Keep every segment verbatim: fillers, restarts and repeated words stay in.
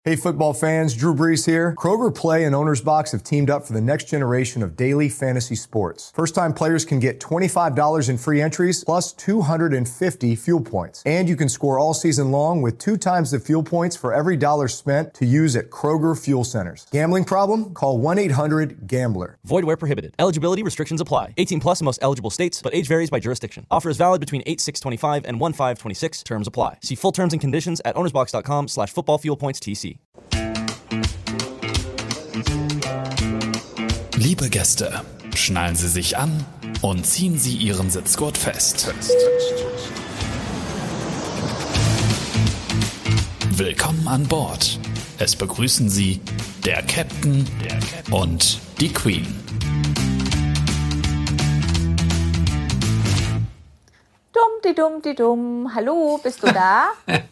Hey football fans, Drew Brees here. Kroger Play and Owner's Box have teamed up for the next generation of daily fantasy sports. First-time players can get twenty-five dollars in free entries plus two hundred fifty fuel points. And you can score all season long with two times the fuel points for every dollar spent to use at Kroger Fuel Centers. Gambling problem? Call one eight hundred gambler. Void where prohibited. Eligibility restrictions apply. eighteen plus in most eligible states, but age varies by jurisdiction. Offer is valid between eight six twenty-five and one five twenty-six. Terms apply. See full terms and conditions at ownersbox.com slash football fuel points TC. Liebe Gäste, schnallen Sie sich an und ziehen Sie Ihren Sitzgurt fest. Willkommen an Bord. Es begrüßen Sie der Captain und die Queen. Dumm-di-dumm-di-dumm. Hallo, bist du da?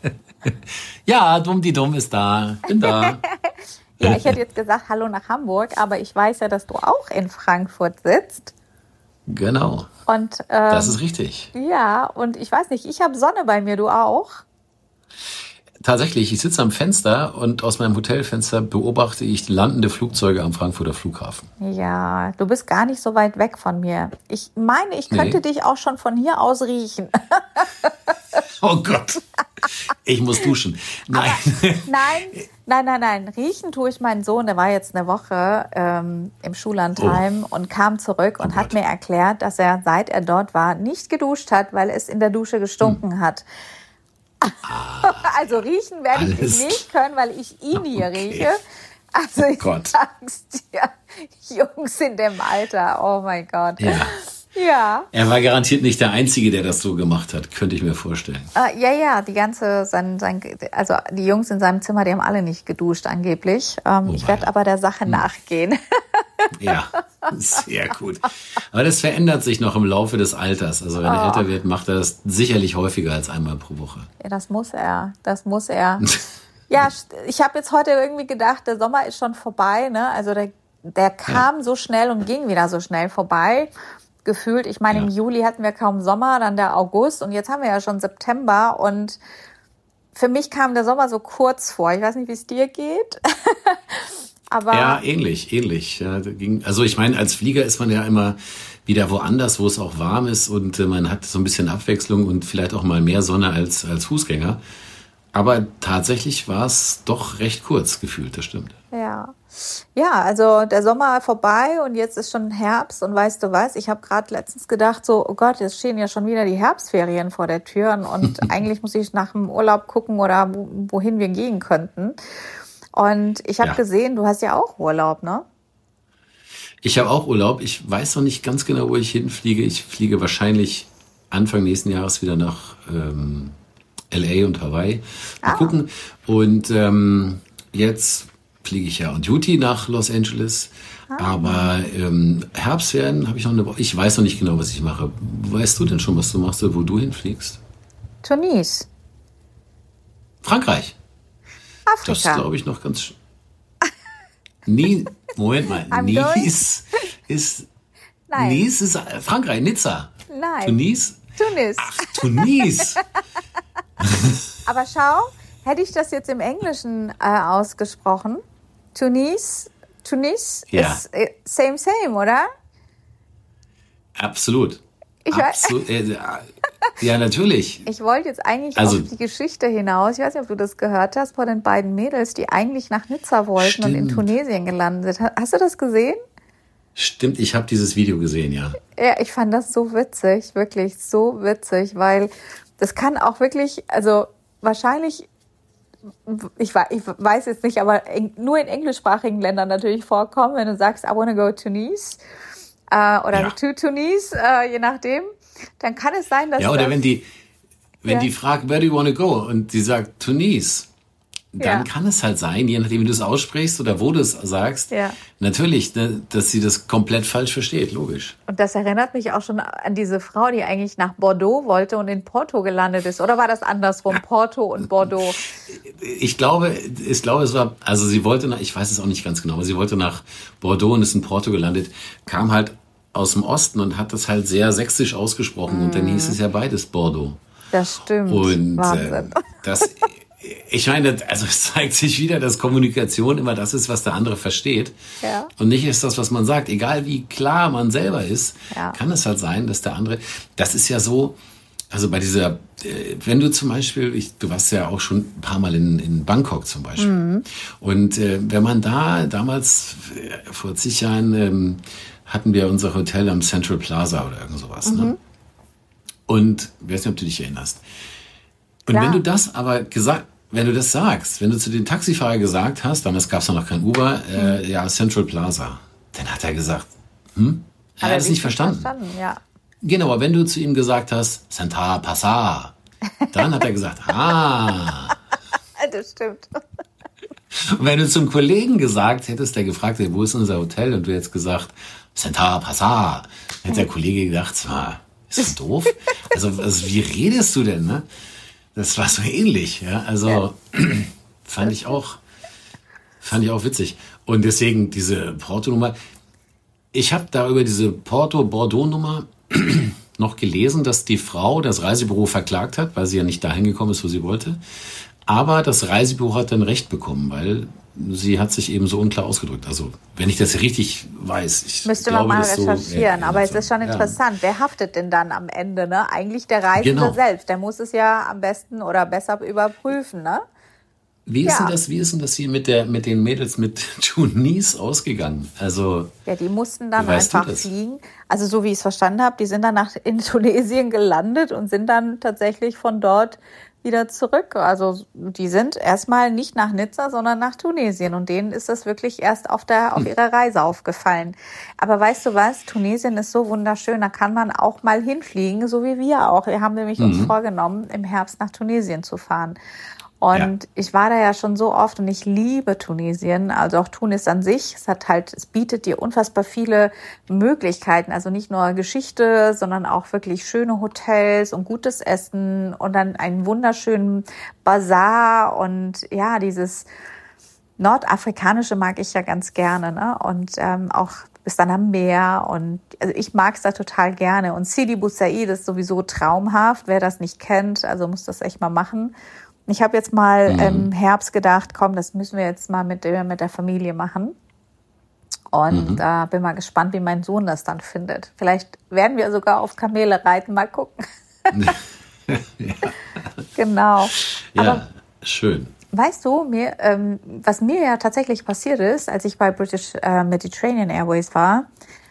Ja, Dumm-di-dumm ist da. Bin da. Ja, ich hätte jetzt gesagt, hallo nach Hamburg, aber ich weiß ja, dass du auch in Frankfurt sitzt. Genau. Und, ähm, das ist richtig. Ja, und ich weiß nicht, ich habe Sonne bei mir, du auch? Tatsächlich, ich sitze am Fenster und aus meinem Hotelfenster beobachte ich landende Flugzeuge am Frankfurter Flughafen. Ja, du bist gar nicht so weit weg von mir. Ich meine, ich könnte nee. dich auch schon von hier aus riechen. Oh Gott, ich muss duschen. Nein. Aber nein, nein, nein, nein. Riechen tue ich meinen Sohn, der war jetzt eine Woche ähm, im Schullandheim oh. und kam zurück und oh hat mir erklärt, dass er, seit er dort war, nicht geduscht hat, weil es in der Dusche gestunken hm. hat. Ah, also riechen werde ich ihn nicht können, weil ich ihn hier okay. rieche. Also ich oh sag's dir, Jungs in dem Alter, oh mein Gott. Ja. Ja. Er war garantiert nicht der Einzige, der das so gemacht hat, könnte ich mir vorstellen. Uh, ja, ja, die ganze, sein, sein, also die Jungs in seinem Zimmer, die haben alle nicht geduscht angeblich. Um, ich werde aber der Sache hm. nachgehen. Ja, sehr gut. Aber das verändert sich noch im Laufe des Alters. Also wenn er oh. älter wird, macht er das sicherlich häufiger als einmal pro Woche. Ja, das muss er, das muss er. Ja, ich habe jetzt heute irgendwie gedacht, der Sommer ist schon vorbei, ne? Also der, der kam ja. so schnell und ging wieder so schnell vorbei. Gefühlt, ich meine, ja. im Juli hatten wir kaum Sommer, dann der August und jetzt haben wir ja schon September und für mich kam der Sommer so kurz vor. Ich weiß nicht, wie es dir geht. Aber ja, ähnlich, ähnlich. Ja, ging, also ich meine, als Flieger ist man ja immer wieder woanders, wo es auch warm ist und äh, man hat so ein bisschen Abwechslung und vielleicht auch mal mehr Sonne als, als Fußgänger. Aber tatsächlich war es doch recht kurz gefühlt, das stimmt. Ja, ja, also der Sommer vorbei und jetzt ist schon Herbst und weißt du was, ich habe gerade letztens gedacht so, oh Gott, jetzt stehen ja schon wieder die Herbstferien vor der Tür und eigentlich muss ich nach dem Urlaub gucken oder wohin wir gehen könnten. Und ich habe ja. gesehen, du hast ja auch Urlaub, ne? Ich habe auch Urlaub. Ich weiß noch nicht ganz genau, wo ich hinfliege. Ich fliege wahrscheinlich Anfang nächsten Jahres wieder nach ähm, L A und Hawaii. Mal ah. gucken. Und ähm, jetzt fliege ich ja on Duty nach Los Angeles. Ah. Aber ähm, Herbstferien habe ich noch eine Woche. Ich weiß noch nicht genau, was ich mache. Weißt du denn schon, was du machst, wo du hinfliegst? Tunis. Frankreich. Afrika. Das glaube ich noch ganz... Sch- Nie, Moment mal. Nice ist... Nein. Nice ist Frankreich, Nizza. Nein. Tunis? Tunis. Ach, Tunis. Aber schau, hätte ich das jetzt im Englischen äh, ausgesprochen, Tunis, Tunis ja. ist äh, same, same, oder? Absolut. Ich Absolut. Äh, ja, natürlich. Ich wollte jetzt eigentlich also, auf die Geschichte hinaus. Ich weiß nicht, ob du das gehört hast, von den beiden Mädels, die eigentlich nach Nizza wollten stimmt. und in Tunesien gelandet sind. Hast du das gesehen? Stimmt, ich habe dieses Video gesehen, ja. Ja, ich fand das so witzig, wirklich so witzig, weil das kann auch wirklich, also wahrscheinlich, ich weiß jetzt nicht, aber nur in englischsprachigen Ländern natürlich vorkommen, wenn du sagst, I wanna go to Tunis äh, oder ja. to Tunis, äh, je nachdem, dann kann es sein, dass... Ja, oder das, wenn die, wenn ja. die fragt, where do you wanna go? Und die sagt Tunis, dann ja. kann es halt sein, je nachdem, wie du es aussprichst oder wo du es sagst, ja. natürlich, ne, dass sie das komplett falsch versteht, logisch. Und das erinnert mich auch schon an diese Frau, die eigentlich nach Bordeaux wollte und in Porto gelandet ist. Oder war das andersrum, Porto und Bordeaux? Ich glaube, ich glaube, es war, also sie wollte nach, ich weiß es auch nicht ganz genau, aber sie wollte nach Bordeaux und ist in Porto gelandet, kam halt aus dem Osten und hat das halt sehr sächsisch ausgesprochen. Mm. Und dann hieß es ja beides Bordeaux. Das stimmt. Und äh, das... ich meine, also es zeigt sich wieder, dass Kommunikation immer das ist, was der andere versteht. Ja. Und nicht ist das, was man sagt. Egal wie klar man selber ist, ja. kann es halt sein, dass der andere, das ist ja so, also bei dieser, wenn du zum Beispiel, ich, du warst ja auch schon ein paar Mal in, in Bangkok zum Beispiel. Mhm. Und äh, wenn man da damals, äh, vor zig Jahren, ähm, hatten wir unser Hotel am Central Plaza oder irgend sowas. Mhm. Ne? Und, ich weiß nicht, ob du dich erinnerst. Und Klar. wenn du das aber gesagt, wenn du das sagst, wenn du zu dem Taxifahrer gesagt hast, damals gab es noch kein Uber, äh, ja, Central Plaza, dann hat er gesagt, hm? Er hat es nicht verstanden. verstanden ja. Genau, aber wenn du zu ihm gesagt hast, Central Plaza, dann hat er gesagt, ah. Das stimmt. Und wenn du zum Kollegen gesagt hättest, der gefragt hat, wo ist unser Hotel, und du hättest gesagt, Central Plaza, hätte der Kollege gedacht, ist das doof? Also, also wie redest du denn, ne? Das war so ähnlich, ja. Also ja. fand ich auch, fand ich auch witzig. Und deswegen diese Porto-Nummer. Ich habe da über diese Porto-Bordeaux-Nummer noch gelesen, dass die Frau das Reisebüro verklagt hat, weil sie ja nicht dahin gekommen ist, wo sie wollte. Aber das Reisebüro hat dann Recht bekommen, weil sie hat sich eben so unklar ausgedrückt. Also, wenn ich das richtig weiß. Ich Müsste glaube, man mal das recherchieren. So, aber ja, es ist schon interessant. Ja. Wer haftet denn dann am Ende? Ne? Eigentlich der Reisende genau. selbst. Der muss es ja am besten oder besser überprüfen. Ne? Wie ist, ja. denn das, wie ist denn das hier mit, der, mit den Mädels mit Tunis ausgegangen? Also, ja, die mussten dann einfach fliegen. Also so wie ich es verstanden habe, die sind dann nach, in Tunesien gelandet und sind dann tatsächlich von dort wieder zurück. Also die sind erstmal nicht nach Nizza, sondern nach Tunesien. Und denen ist das wirklich erst auf der auf ihrer Reise aufgefallen. Aber weißt du was? Tunesien ist so wunderschön. Da kann man auch mal hinfliegen, so wie wir auch. Wir haben nämlich mhm. uns vorgenommen, im Herbst nach Tunesien zu fahren. Und ja. ich war da ja schon so oft und ich liebe Tunesien, also auch Tunis an sich. Es hat halt, es bietet dir unfassbar viele Möglichkeiten, also nicht nur Geschichte, sondern auch wirklich schöne Hotels und gutes Essen und dann einen wunderschönen Bazar und ja, dieses Nordafrikanische mag ich ja ganz gerne, ne? Und ähm, auch bis dann am Meer und also ich mag es da total gerne. Und Sidi Bou Said ist sowieso traumhaft, wer das nicht kennt, also muss das echt mal machen. Ich habe jetzt mal mhm. im Herbst gedacht, komm, das müssen wir jetzt mal mit der, mit der Familie machen. Und mhm. da bin mal gespannt, wie mein Sohn das dann findet. Vielleicht werden wir sogar auf Kamele reiten, mal gucken. ja. Genau. Ja, aber schön. Weißt du, mir, ähm, was mir ja tatsächlich passiert ist, als ich bei British äh, Mediterranean Airways war,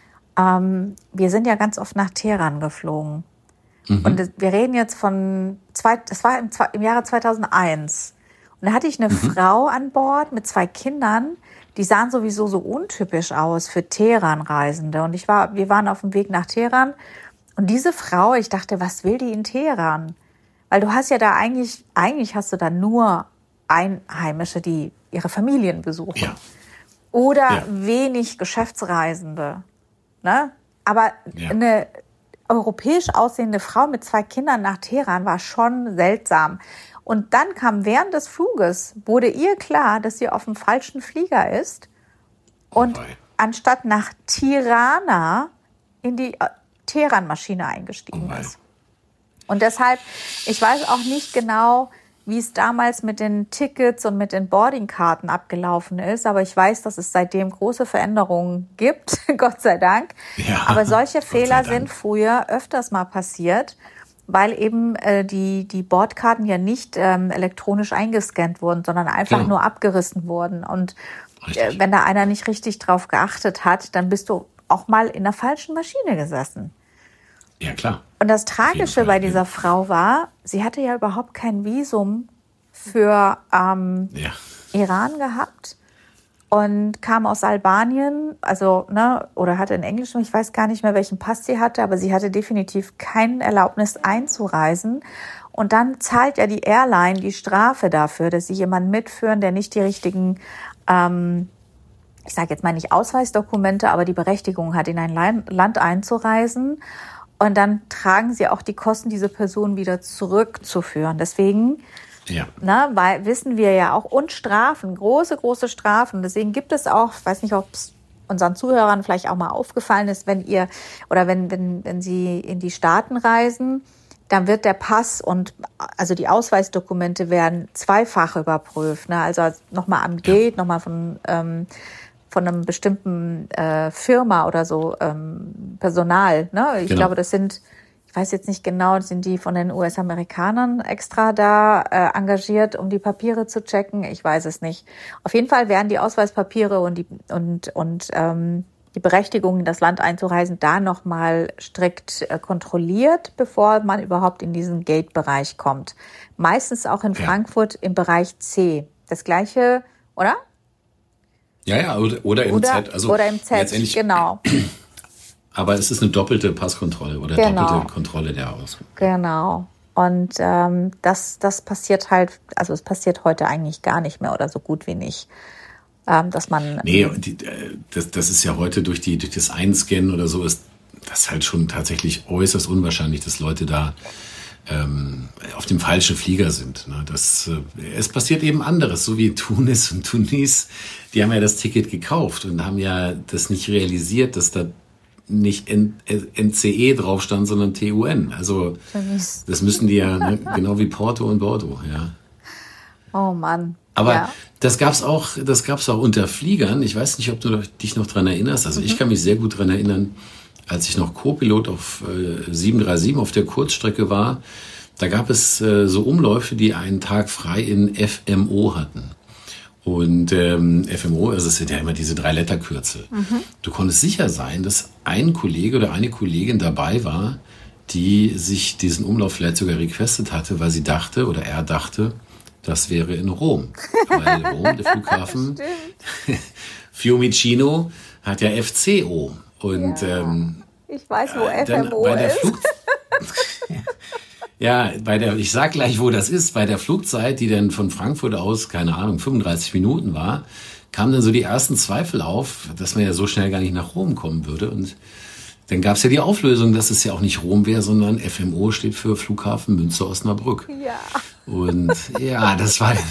ähm, wir sind ja ganz oft nach Teheran geflogen. Mhm. Und wir reden jetzt von, zwei, das war im, im Jahre zweitausendeins. Und da hatte ich eine mhm. Frau an Bord mit zwei Kindern, die sahen sowieso so untypisch aus für Teheran-Reisende. Und ich war, wir waren auf dem Weg nach Teheran. Und diese Frau, ich dachte, was will die in Teheran? Weil du hast ja da eigentlich, eigentlich hast du da nur Einheimische, die ihre Familien besuchen. Ja. Oder ja. wenig Geschäftsreisende. Ne? Aber ja. eine europäisch aussehende Frau mit zwei Kindern nach Teheran war schon seltsam. Und dann kam während des Fluges, wurde ihr klar, dass sie auf dem falschen Flieger ist und oh anstatt nach Tirana in die Teheran-Maschine eingestiegen oh ist. Und deshalb, ich weiß auch nicht genau, wie es damals mit den Tickets und mit den Boardingkarten abgelaufen ist. Aber ich weiß, dass es seitdem große Veränderungen gibt, Gott sei Dank. Ja, aber solche Fehler sind früher öfters mal passiert, weil eben äh, die, die Bordkarten ja nicht ähm, elektronisch eingescannt wurden, sondern einfach genau. nur abgerissen wurden. Und äh, wenn da einer nicht richtig drauf geachtet hat, dann bist du auch mal in der falschen Maschine gesessen. Ja, klar. Und das Tragische bei dieser Frau war, sie hatte ja überhaupt kein Visum für ähm, ja. Iran gehabt und kam aus Albanien, also ne, oder hatte einen englischen, ich weiß gar nicht mehr, welchen Pass sie hatte, aber sie hatte definitiv keine Erlaubnis einzureisen. Und dann zahlt ja die Airline die Strafe dafür, dass sie jemanden mitführen, der nicht die richtigen, ähm, ich sage jetzt mal nicht Ausweisdokumente, aber die Berechtigung hat, in ein Land einzureisen. Und dann tragen sie auch die Kosten, diese Person wieder zurückzuführen. Deswegen ja. ne, weil, wissen wir ja auch, und Strafen, große, große Strafen. Deswegen gibt es auch, ich weiß nicht, ob es unseren Zuhörern vielleicht auch mal aufgefallen ist, wenn ihr oder wenn, wenn, wenn sie in die Staaten reisen, dann wird der Pass und also die Ausweisdokumente werden zweifach überprüft. Ne? Also nochmal am Gate, nochmal von ähm, von einem bestimmten äh, Firma oder so ähm, Personal. Ne? Ich genau. glaube, das sind, ich weiß jetzt nicht genau, sind die von den U S-Amerikanern extra da äh, engagiert, um die Papiere zu checken? Ich weiß es nicht. Auf jeden Fall werden die Ausweispapiere und die und und ähm, die Berechtigung, in das Land einzureisen, da nochmal strikt äh, kontrolliert, bevor man überhaupt in diesen Gate-Bereich kommt. Meistens auch in ja. Frankfurt im Bereich C. Das Gleiche, oder? Ja, ja, oder, oder im oder, Z. Also oder im Z, genau. Aber es ist eine doppelte Passkontrolle oder genau. doppelte Kontrolle der Ausweis. Genau. Und ähm, das, das passiert halt, also es passiert heute eigentlich gar nicht mehr oder so gut wie nicht. Ähm, dass man. Nee, die, das, das ist ja heute durch, die, durch das Einscannen oder so, ist das halt schon tatsächlich äußerst unwahrscheinlich, dass Leute da ähm, auf dem falschen Flieger sind. Ne? Das, äh, es passiert eben anderes, so wie in Tunis und Tunis. Die haben ja das Ticket gekauft und haben ja das nicht realisiert, dass da nicht N C E drauf stand, sondern T U N. Also das müssen die ja, ne? Genau wie Porto und Bordeaux. Ja. Oh Mann. Aber ja. das gab's auch, das gab's auch unter Fliegern. Ich weiß nicht, ob du dich noch dran erinnerst. Also mhm. ich kann mich sehr gut dran erinnern, als ich noch Co-Pilot auf äh, sieben drei sieben auf der Kurzstrecke war. Da gab es äh, so Umläufe, die einen Tag frei in F M O hatten. Und ähm, F M O, also es sind ja immer diese drei Letterkürzel. Mhm. Du konntest sicher sein, dass ein Kollege oder eine Kollegin dabei war, die sich diesen Umlauf vielleicht sogar requestet hatte, weil sie dachte oder er dachte, das wäre in Rom. Weil Rom, der Flughafen, Fiumicino hat ja F C O. Und ja, ähm, ich weiß, wo F M O bei der ist. Flug ja, bei der, ich sag gleich, wo das ist. Bei der Flugzeit, die dann von Frankfurt aus, keine Ahnung, fünfunddreißig Minuten war, kamen dann so die ersten Zweifel auf, dass man ja so schnell gar nicht nach Rom kommen würde. Und dann gab es ja die Auflösung, dass es ja auch nicht Rom wäre, sondern F M O steht für Flughafen Münster-Osnabrück. Ja. Und ja, das war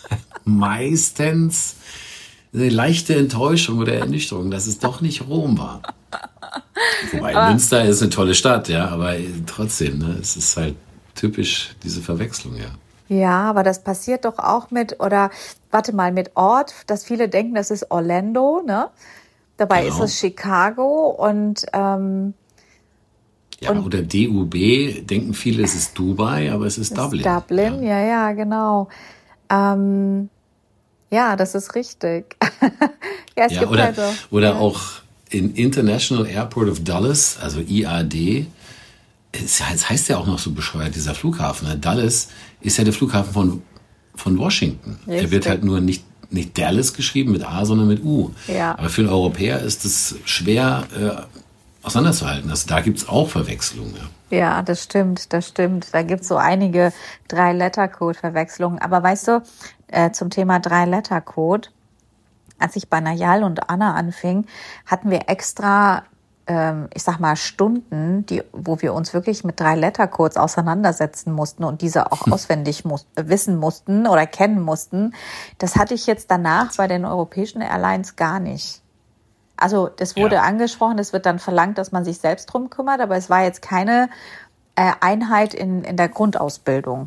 meistens eine leichte Enttäuschung oder Ernüchterung, dass es doch nicht Rom war. Wobei aber Münster ist eine tolle Stadt, ja, aber trotzdem, ne, es ist halt typisch diese Verwechslung, ja. Ja, aber das passiert doch auch mit, oder warte mal, mit Ort, dass viele denken, das ist Orlando, ne? Dabei genau. ist es Chicago und ähm, ja, und oder D U B, denken viele, es ist Dubai, aber es ist, ist Dublin. Dublin, ja, ja, ja genau. Ähm, ja, das ist richtig. ja, es ja, gibt oder, also, oder ja. auch in International Airport of Dulles, also I A D, es heißt ja auch noch so bescheuert, dieser Flughafen. Ne? Dulles ist ja der Flughafen von, von Washington. Richtig. Er wird halt nur nicht, nicht Dallas geschrieben mit A, sondern mit U. Ja. Aber für einen Europäer ist es schwer äh, auseinanderzuhalten. Also da gibt's auch Verwechslungen. Ja. ja, das stimmt, das stimmt. Da gibt's so einige Drei-Letter-Code-Verwechslungen. Aber weißt du, äh, zum Thema Drei-Letter-Code, als ich bei Najal und Anna anfing, hatten wir extra, ähm, ich sag mal, Stunden, die, wo wir uns wirklich mit Drei-Letter-Codes auseinandersetzen mussten und diese auch hm. auswendig muss, wissen mussten oder kennen mussten. Das hatte ich jetzt danach bei den europäischen Airlines gar nicht. Also das wurde ja. angesprochen, es wird dann verlangt, dass man sich selbst drum kümmert, aber es war jetzt keine äh, Einheit in, in der Grundausbildung.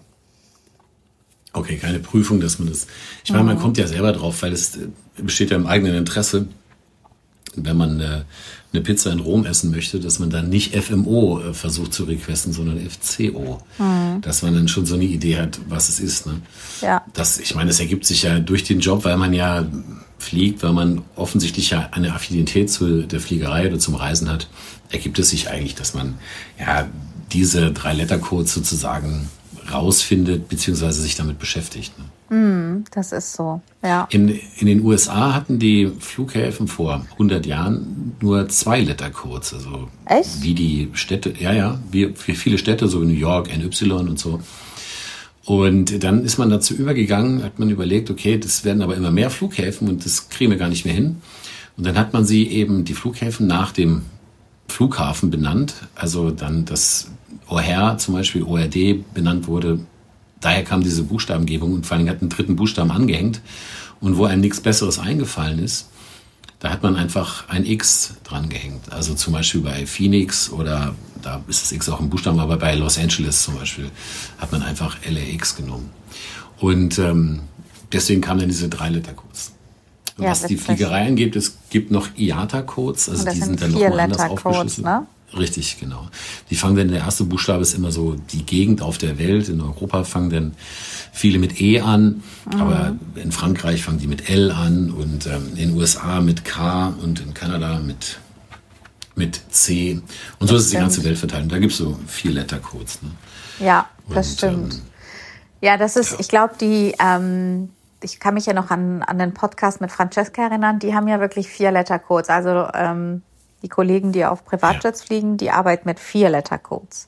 Okay, keine Prüfung, dass man das... Ich meine, man kommt ja selber drauf, weil es besteht ja im eigenen Interesse, wenn man äh, eine Pizza in Rom essen möchte, dass man dann nicht F M O äh, versucht zu requesten, sondern F C O. Mhm. Dass man dann schon so eine Idee hat, was es ist. Ne? Ja. Das, ich meine, das ergibt sich ja durch den Job, weil man ja fliegt, weil man offensichtlich ja eine Affinität zu der Fliegerei oder zum Reisen hat, ergibt es sich eigentlich, dass man ja diese drei Lettercodes sozusagen rausfindet, beziehungsweise sich damit beschäftigt. Ne? Mm, das ist so, ja. In, in den U S A hatten die Flughäfen vor hundert Jahren nur zwei Lettercodes. Also echt? Wie die Städte, ja, ja, wie, wie viele Städte, so wie New York, N Y und so. Und dann ist man dazu übergegangen, hat man überlegt, okay, das werden aber immer mehr Flughäfen und das kriegen wir gar nicht mehr hin. Und dann hat man sie eben, die Flughäfen, nach dem Flughafen benannt. Also dann das O'Hare zum Beispiel, O R D benannt wurde. Daher kam diese Buchstabengebung und vor allem hat einen dritten Buchstaben angehängt. Und wo einem nichts Besseres eingefallen ist, Da hat man einfach ein X dran gehängt. Also zum Beispiel bei Phoenix oder da ist das X auch im Buchstaben, aber bei Los Angeles zum Beispiel hat man einfach L A X genommen. Und ähm, deswegen kamen dann diese Drei-Letter-Codes. Ja, was die Fliegerei angeht, es gibt noch I A T A-Codes, also die sind dann nochmal anders aufgeschlüsselt. Ne? Richtig, genau. Die fangen dann, der erste Buchstabe ist immer so die Gegend auf der Welt. In Europa fangen dann viele mit E an, mhm. aber in Frankreich fangen die mit L an und ähm, in den U S A mit K und in Kanada mit, mit C. Und so das ist stimmt. Die ganze Welt verteilt. Und da gibt es so Vier-Letter-Codes. Ne? Ja, das und, stimmt. Ähm, ja, das ist, ja. ich glaube, die... Ähm Ich kann mich ja noch an, an den Podcast mit Francesca erinnern, die haben ja wirklich Vier-Letter-Codes. Also ähm, die Kollegen, die auf Privatjets ja. fliegen, die arbeiten mit Vier-Letter-Codes.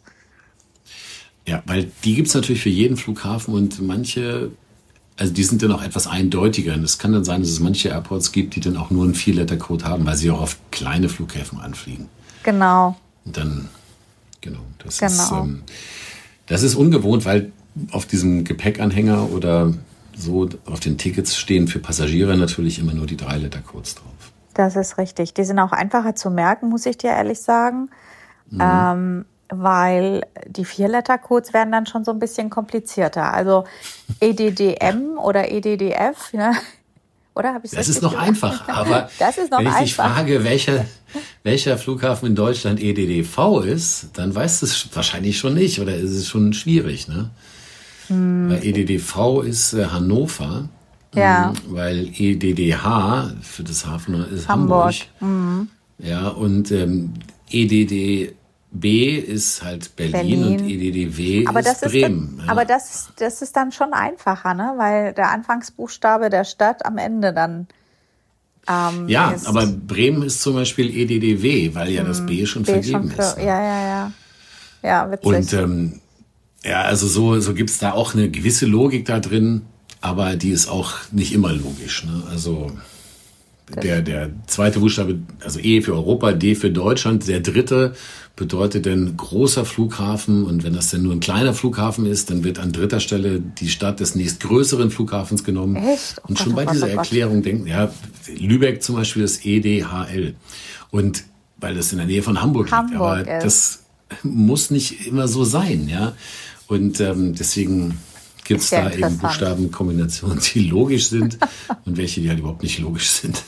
Ja, weil die gibt es natürlich für jeden Flughafen und manche, also die sind dann auch etwas eindeutiger. Und es kann dann sein, dass es manche Airports gibt, die dann auch nur einen Vier-Letter-Code haben, weil sie auch auf kleine Flughäfen anfliegen. Genau. Und dann, genau, das, genau. Ist, ähm, das ist ungewohnt, weil auf diesem Gepäckanhänger oder so auf den Tickets stehen für Passagiere natürlich immer nur die Drei-Letter-Codes drauf. Das ist richtig. Die sind auch einfacher zu merken, muss ich dir ehrlich sagen, mhm. ähm, weil die Vier-Letter-Codes werden dann schon so ein bisschen komplizierter. Also E D D M oder E D D F, ja. Oder habe ich das? Das ist noch gesagt? Einfach, aber das ist noch wenn ich einfach. dich frage, welcher, welcher Flughafen in Deutschland E D D V ist, dann weißt du es wahrscheinlich schon nicht oder ist es schon schwierig, ne? Hm. Weil E D D V ist äh, Hannover, ja. mh, weil E D D H für das Hafen ist Hamburg. Hamburg. Mhm. Ja, und ähm, E D D B ist halt Berlin, Berlin. Und E D D W aber ist das Bremen. Ist dann, ja. Aber das, das ist dann schon einfacher, ne? Weil der Anfangsbuchstabe der Stadt am Ende dann ähm, ja, ist. Aber Bremen ist zum Beispiel E D D W, weil ja das B schon B vergeben schon für, ist. Ne? Ja, ja, ja. Ja, witzig. Und ähm, ja, also so, so gibt's da auch eine gewisse Logik da drin, aber die ist auch nicht immer logisch. Ne? Also der, der zweite Buchstabe, also E für Europa, D für Deutschland, der dritte bedeutet dann großer Flughafen und wenn das dann nur ein kleiner Flughafen ist, dann wird an dritter Stelle die Stadt des nächstgrößeren Flughafens genommen. Echt? Oh und schon Gott, bei oh dieser Gott, Erklärung denken, ja, Lübeck zum Beispiel ist E D H L und weil das in der Nähe von Hamburg, Hamburg liegt, aber ist. das muss nicht immer so sein, ja. Und ähm, deswegen gibt es da eben Buchstabenkombinationen, die logisch sind und welche, die halt überhaupt nicht logisch sind.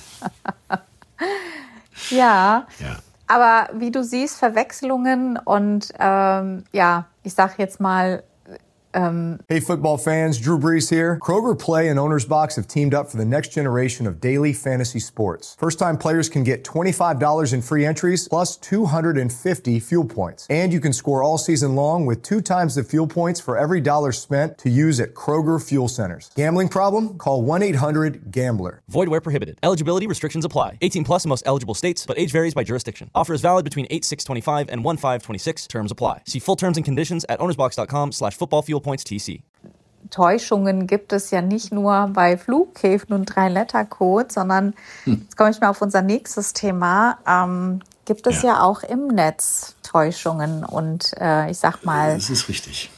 Ja, ja. Aber wie du siehst, Verwechslungen und ähm, ja, ich sag jetzt mal, Um, hey football fans, Drew Brees here. Kroger Play and Owner's Box have teamed up for the next generation of daily fantasy sports. First-time players can get twenty-five dollars in free entries plus two hundred fifty fuel points. And you can score all season long with two times the fuel points for every dollar spent to use at Kroger Fuel Centers. Gambling problem? Call one eight hundred gambler. Void where prohibited. Eligibility restrictions apply. eighteen plus in most eligible states, but age varies by jurisdiction. Offer is valid between eight six twenty-five and one five twenty-six. Terms apply. See full terms and conditions at ownersbox.com slash football fuel points T C. Täuschungen gibt es ja nicht nur bei Flughäfen und Drei-Letter-Codes, sondern, hm. jetzt komme ich mal auf unser nächstes Thema, ähm, gibt es ja. ja auch im Netz Täuschungen und äh, ich sag mal... Das ist richtig.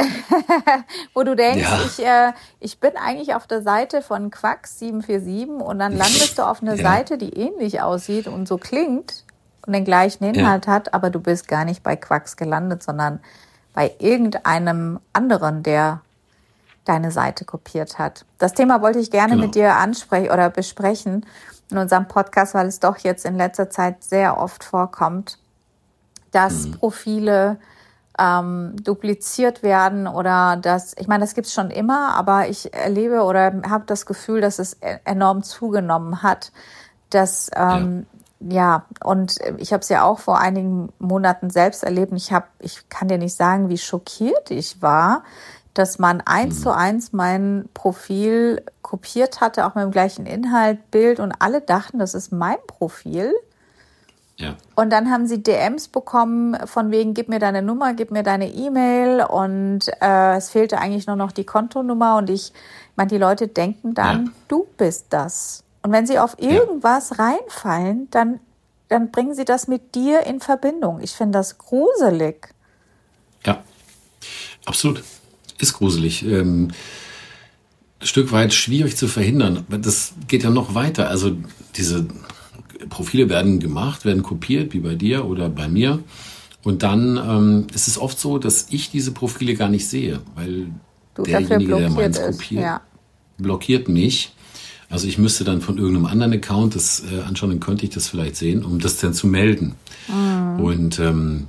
wo du denkst, ja. ich, äh, ich bin eigentlich auf der Seite von Quacks sieben vier sieben und dann landest du auf einer ja. Seite, die ähnlich aussieht und so klingt und den gleichen Inhalt ja. hat, aber du bist gar nicht bei Quacks gelandet, sondern bei irgendeinem anderen, der deine Seite kopiert hat. Das Thema wollte ich gerne genau. mit dir ansprechen oder besprechen in unserem Podcast, weil es doch jetzt in letzter Zeit sehr oft vorkommt, dass mhm. Profile ähm, dupliziert werden oder dass, ich meine, das gibt es schon immer, aber ich erlebe oder habe das Gefühl, dass es enorm zugenommen hat, dass ähm, ja. Ja, und ich habe es ja auch vor einigen Monaten selbst erlebt. Und ich habe, ich kann dir nicht sagen, wie schockiert ich war, dass man eins mhm. zu eins mein Profil kopiert hatte, auch mit dem gleichen Inhalt, Bild und alle dachten, das ist mein Profil. Ja. Und dann haben sie D Ms bekommen von wegen, gib mir deine Nummer, gib mir deine E-Mail und äh, es fehlte eigentlich nur noch die Kontonummer und ich, ich meine, die Leute denken dann, ja. du bist das. Und wenn sie auf irgendwas ja. reinfallen, dann, dann bringen sie das mit dir in Verbindung. Ich finde das gruselig. Ja, absolut. Ist gruselig. Ähm, ein Stück weit schwierig zu verhindern. Das geht ja noch weiter. Also diese Profile werden gemacht, werden kopiert, wie bei dir oder bei mir. Und dann ähm, ist es oft so, dass ich diese Profile gar nicht sehe, weil du derjenige, der meins ist, kopiert, ja. blockiert mich. Also ich müsste dann von irgendeinem anderen Account das äh, anschauen, dann könnte ich das vielleicht sehen, um das dann zu melden. Mhm. Und ähm,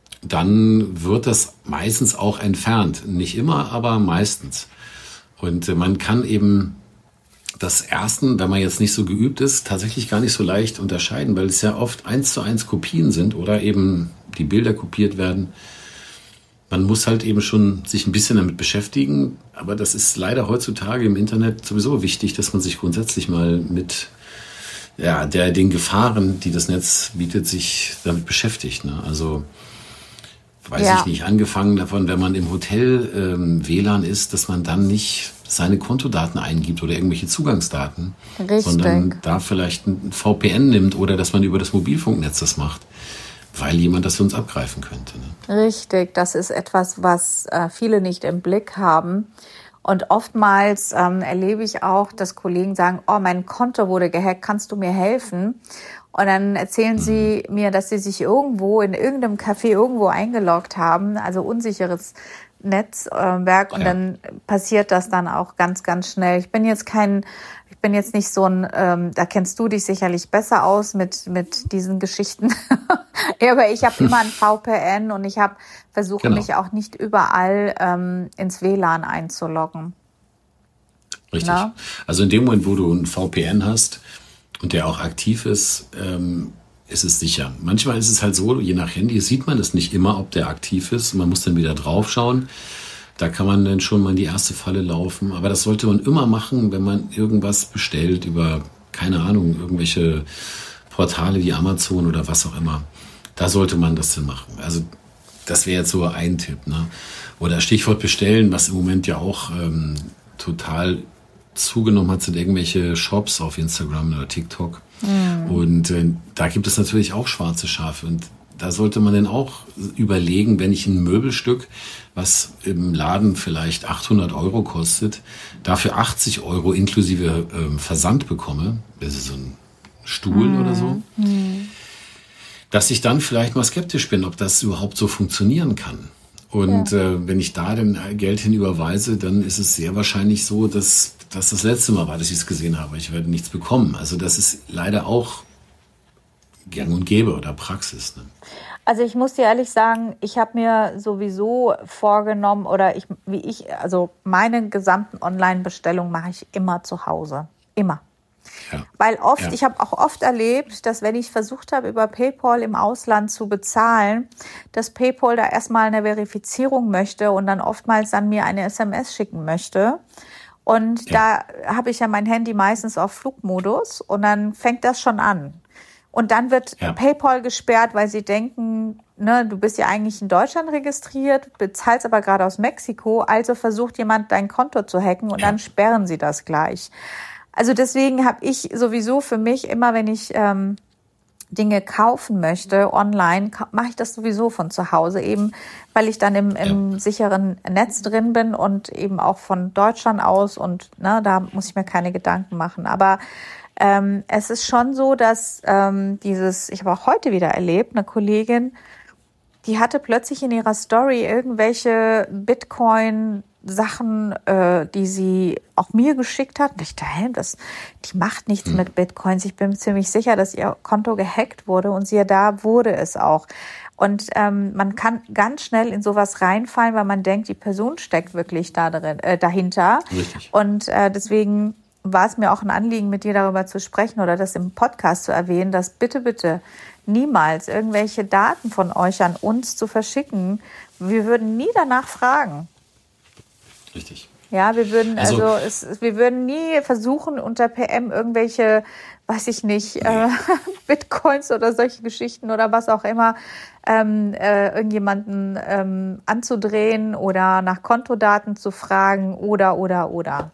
dann wird das meistens auch entfernt. Nicht immer, aber meistens. Und äh, man kann eben das Ersten, wenn man jetzt nicht so geübt ist, tatsächlich gar nicht so leicht unterscheiden, weil es ja oft eins zu eins Kopien sind oder eben die Bilder kopiert werden. Man muss halt eben schon sich ein bisschen damit beschäftigen, aber das ist leider heutzutage im Internet sowieso wichtig, dass man sich grundsätzlich mal mit ja, der, den Gefahren, die das Netz bietet, sich damit beschäftigt. Ne? Also weiß ja. ich nicht, angefangen davon, wenn man im Hotel ähm, W L A N ist, dass man dann nicht seine Kontodaten eingibt oder irgendwelche Zugangsdaten, Richtig. sondern da vielleicht ein V P N nimmt oder dass man über das Mobilfunknetz das macht, weil jemand das für uns abgreifen könnte. Ne? Richtig, das ist etwas, was äh, viele nicht im Blick haben. Und oftmals ähm, erlebe ich auch, dass Kollegen sagen, oh, mein Konto wurde gehackt, kannst du mir helfen? Und dann erzählen sie mir, dass sie sich irgendwo in irgendeinem Café irgendwo eingeloggt haben, also unsicheres Netzwerk. Und ja. dann passiert das dann auch ganz, ganz schnell. Ich bin jetzt kein, ich bin jetzt nicht so ein, ähm, da kennst du dich sicherlich besser aus mit mit diesen Geschichten. Aber ich habe immer ein V P N und ich habe versuche genau. mich auch nicht überall ähm, ins W L A N einzuloggen. Richtig. Na? Also in dem Moment, wo du ein V P N hast und der auch aktiv ist, ähm, ist es sicher. Manchmal ist es halt so, je nach Handy sieht man es nicht immer, ob der aktiv ist. Man muss dann wieder drauf schauen. Da kann man dann schon mal in die erste Falle laufen. Aber das sollte man immer machen, wenn man irgendwas bestellt über, keine Ahnung, irgendwelche Portale wie Amazon oder was auch immer. Da sollte man das dann machen. Also das wäre jetzt so ein Tipp. Ne? Oder Stichwort bestellen, was im Moment ja auch ähm, total zugenommen hat, sind irgendwelche Shops auf Instagram oder TikTok. Mhm. Und äh, da gibt es natürlich auch schwarze Schafe. Und da sollte man dann auch überlegen, wenn ich ein Möbelstück, was im Laden vielleicht achthundert Euro kostet, dafür achtzig Euro inklusive äh, Versand bekomme, das ist so ein Stuhl mhm. oder so, mhm. dass ich dann vielleicht mal skeptisch bin, ob das überhaupt so funktionieren kann. Und ja. äh, wenn ich da dann Geld hinüberweise, dann ist es sehr wahrscheinlich so, dass das das letzte Mal war, dass ich es gesehen habe. Ich werde nichts bekommen. Also das ist leider auch gang und gäbe oder Praxis. Ne? Also ich muss dir ehrlich sagen, ich habe mir sowieso vorgenommen oder ich, wie ich, also meine gesamten Online-Bestellungen mache ich immer zu Hause. Immer. Ja. Weil oft, ja. ich habe auch oft erlebt, dass wenn ich versucht habe, über PayPal im Ausland zu bezahlen, dass PayPal da erstmal eine Verifizierung möchte und dann oftmals dann mir eine S M S schicken möchte. Und ja. da habe ich ja mein Handy meistens auf Flugmodus und dann fängt das schon an. Und dann wird ja. PayPal gesperrt, weil sie denken, ne, du bist ja eigentlich in Deutschland registriert, bezahlst aber gerade aus Mexiko, also versucht jemand dein Konto zu hacken und ja. dann sperren sie das gleich. Also deswegen habe ich sowieso für mich immer, wenn ich ähm, Dinge kaufen möchte online, ka- mache ich das sowieso von zu Hause, eben weil ich dann im, im ja. sicheren Netz drin bin und eben auch von Deutschland aus und ne, da muss ich mir keine Gedanken machen. Aber ähm, es ist schon so, dass ähm, dieses, ich habe auch heute wieder erlebt, eine Kollegin, die hatte plötzlich in ihrer Story irgendwelche Bitcoin Sachen, äh, die sie auch mir geschickt hat. Und ich dachte, hey, das, die macht nichts mhm. mit Bitcoins. Ich bin ziemlich sicher, dass ihr Konto gehackt wurde und siehe da, wurde es auch. Und ähm, man kann ganz schnell in sowas reinfallen, weil man denkt, die Person steckt wirklich da drin, äh, dahinter. Richtig. Und äh, deswegen war es mir auch ein Anliegen, mit dir darüber zu sprechen oder das im Podcast zu erwähnen, dass bitte, bitte niemals irgendwelche Daten von euch an uns zu verschicken. Wir würden nie danach fragen. Richtig. Ja, wir würden also, also es, wir würden nie versuchen, unter P M irgendwelche, weiß ich nicht, nee. äh, Bitcoins oder solche Geschichten oder was auch immer, ähm, äh, irgendjemanden ähm, anzudrehen oder nach Kontodaten zu fragen oder, oder, oder.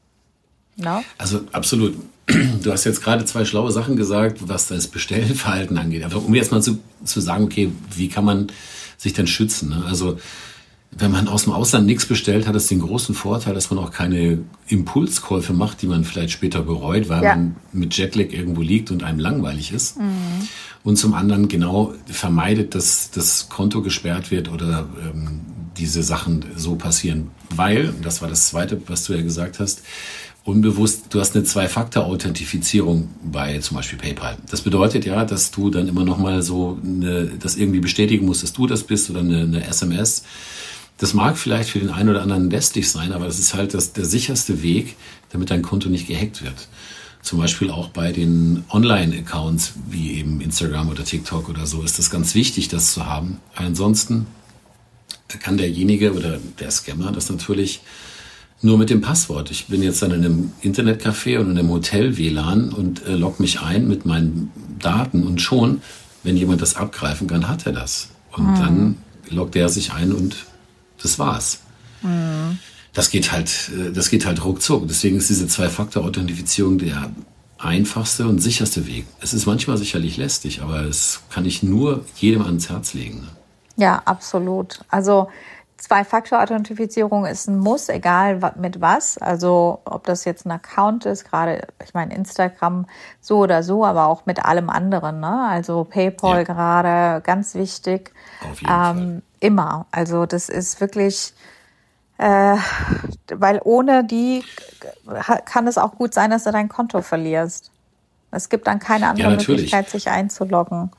No? Also absolut. Du hast jetzt gerade zwei schlaue Sachen gesagt, was das Bestellverhalten angeht. Aber um jetzt mal zu, zu sagen, okay, wie kann man sich denn schützen? Ne? Also wenn man aus dem Ausland nichts bestellt, hat es den großen Vorteil, dass man auch keine Impulskäufe macht, die man vielleicht später bereut, weil ja. man mit Jetlag irgendwo liegt und einem langweilig ist. Mhm. Und zum anderen genau vermeidet, dass das Konto gesperrt wird oder ähm, diese Sachen so passieren. Weil, das war das Zweite, was du ja gesagt hast, unbewusst, du hast eine Zwei-Faktor-Authentifizierung bei zum Beispiel PayPal. Das bedeutet ja, dass du dann immer noch mal so eine, das irgendwie bestätigen musst, dass du das bist oder eine, eine S M S. Das mag vielleicht für den einen oder anderen lästig sein, aber das ist halt das, der sicherste Weg, damit dein Konto nicht gehackt wird. Zum Beispiel auch bei den Online-Accounts wie eben Instagram oder TikTok oder so ist das ganz wichtig, das zu haben. Ansonsten kann derjenige oder der Scammer das natürlich nur mit dem Passwort. Ich bin jetzt dann in einem Internetcafé und in einem Hotel-W L A N und äh, logge mich ein mit meinen Daten und schon, wenn jemand das abgreifen kann, hat er das. Und mhm. dann loggt er sich ein und das war's. Mhm. Das geht halt, das geht halt ruckzuck. Deswegen ist diese Zwei-Faktor-Authentifizierung der einfachste und sicherste Weg. Es ist manchmal sicherlich lästig, aber es kann ich nur jedem ans Herz legen. Ja, absolut. Also Zwei-Faktor-Authentifizierung ist ein Muss, egal mit was. Also ob das jetzt ein Account ist, gerade, ich meine Instagram so oder so, aber auch mit allem anderen. Ne? Also PayPal ja. gerade, ganz wichtig. Auf jeden ähm, Fall. Immer. Also das ist wirklich, äh, weil ohne die kann es auch gut sein, dass du dein Konto verlierst. Es gibt dann keine andere ja, Möglichkeit, sich einzuloggen.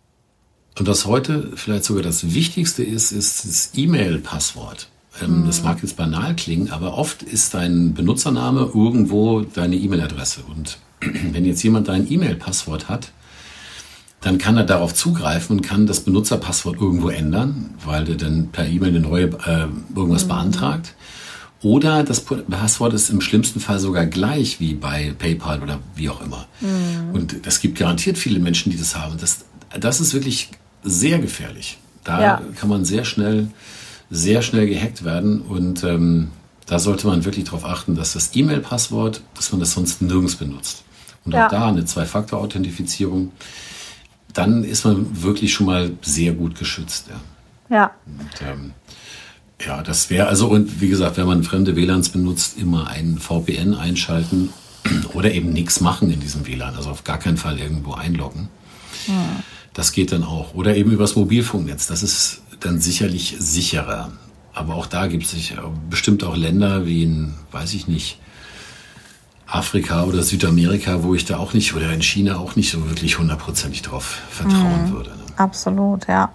Und was heute vielleicht sogar das Wichtigste ist, ist das E-Mail-Passwort. Ähm, mhm. Das mag jetzt banal klingen, aber oft ist dein Benutzername irgendwo deine E-Mail-Adresse. Und wenn jetzt jemand dein E-Mail-Passwort hat, dann kann er darauf zugreifen und kann das Benutzerpasswort irgendwo ändern, weil der dann per E-Mail eine neue äh, irgendwas mhm. beantragt. Oder das Passwort ist im schlimmsten Fall sogar gleich wie bei PayPal oder wie auch immer. Mhm. Und es gibt garantiert viele Menschen, die das haben. Das, das ist wirklich sehr gefährlich. Da ja. kann man sehr schnell, sehr schnell gehackt werden. Und ähm, da sollte man wirklich darauf achten, dass das E-Mail-Passwort, dass man das sonst nirgends benutzt. Und ja. auch da eine Zwei-Faktor-Authentifizierung. Dann ist man wirklich schon mal sehr gut geschützt. Ja. ja. Und, ähm, ja, das wäre also, und wie gesagt, wenn man fremde W L A Ns benutzt, immer einen V P N einschalten oder eben nichts machen in diesem W L A N, also auf gar keinen Fall irgendwo einloggen. Ja. Das geht dann auch. Oder eben übers Mobilfunknetz, das ist dann sicherlich sicherer. Aber auch da gibt es bestimmt auch Länder wie in, weiß ich nicht, Afrika oder Südamerika, wo ich da auch nicht, oder in China auch nicht so wirklich hundertprozentig drauf vertrauen mhm. würde. Ne? Absolut, ja.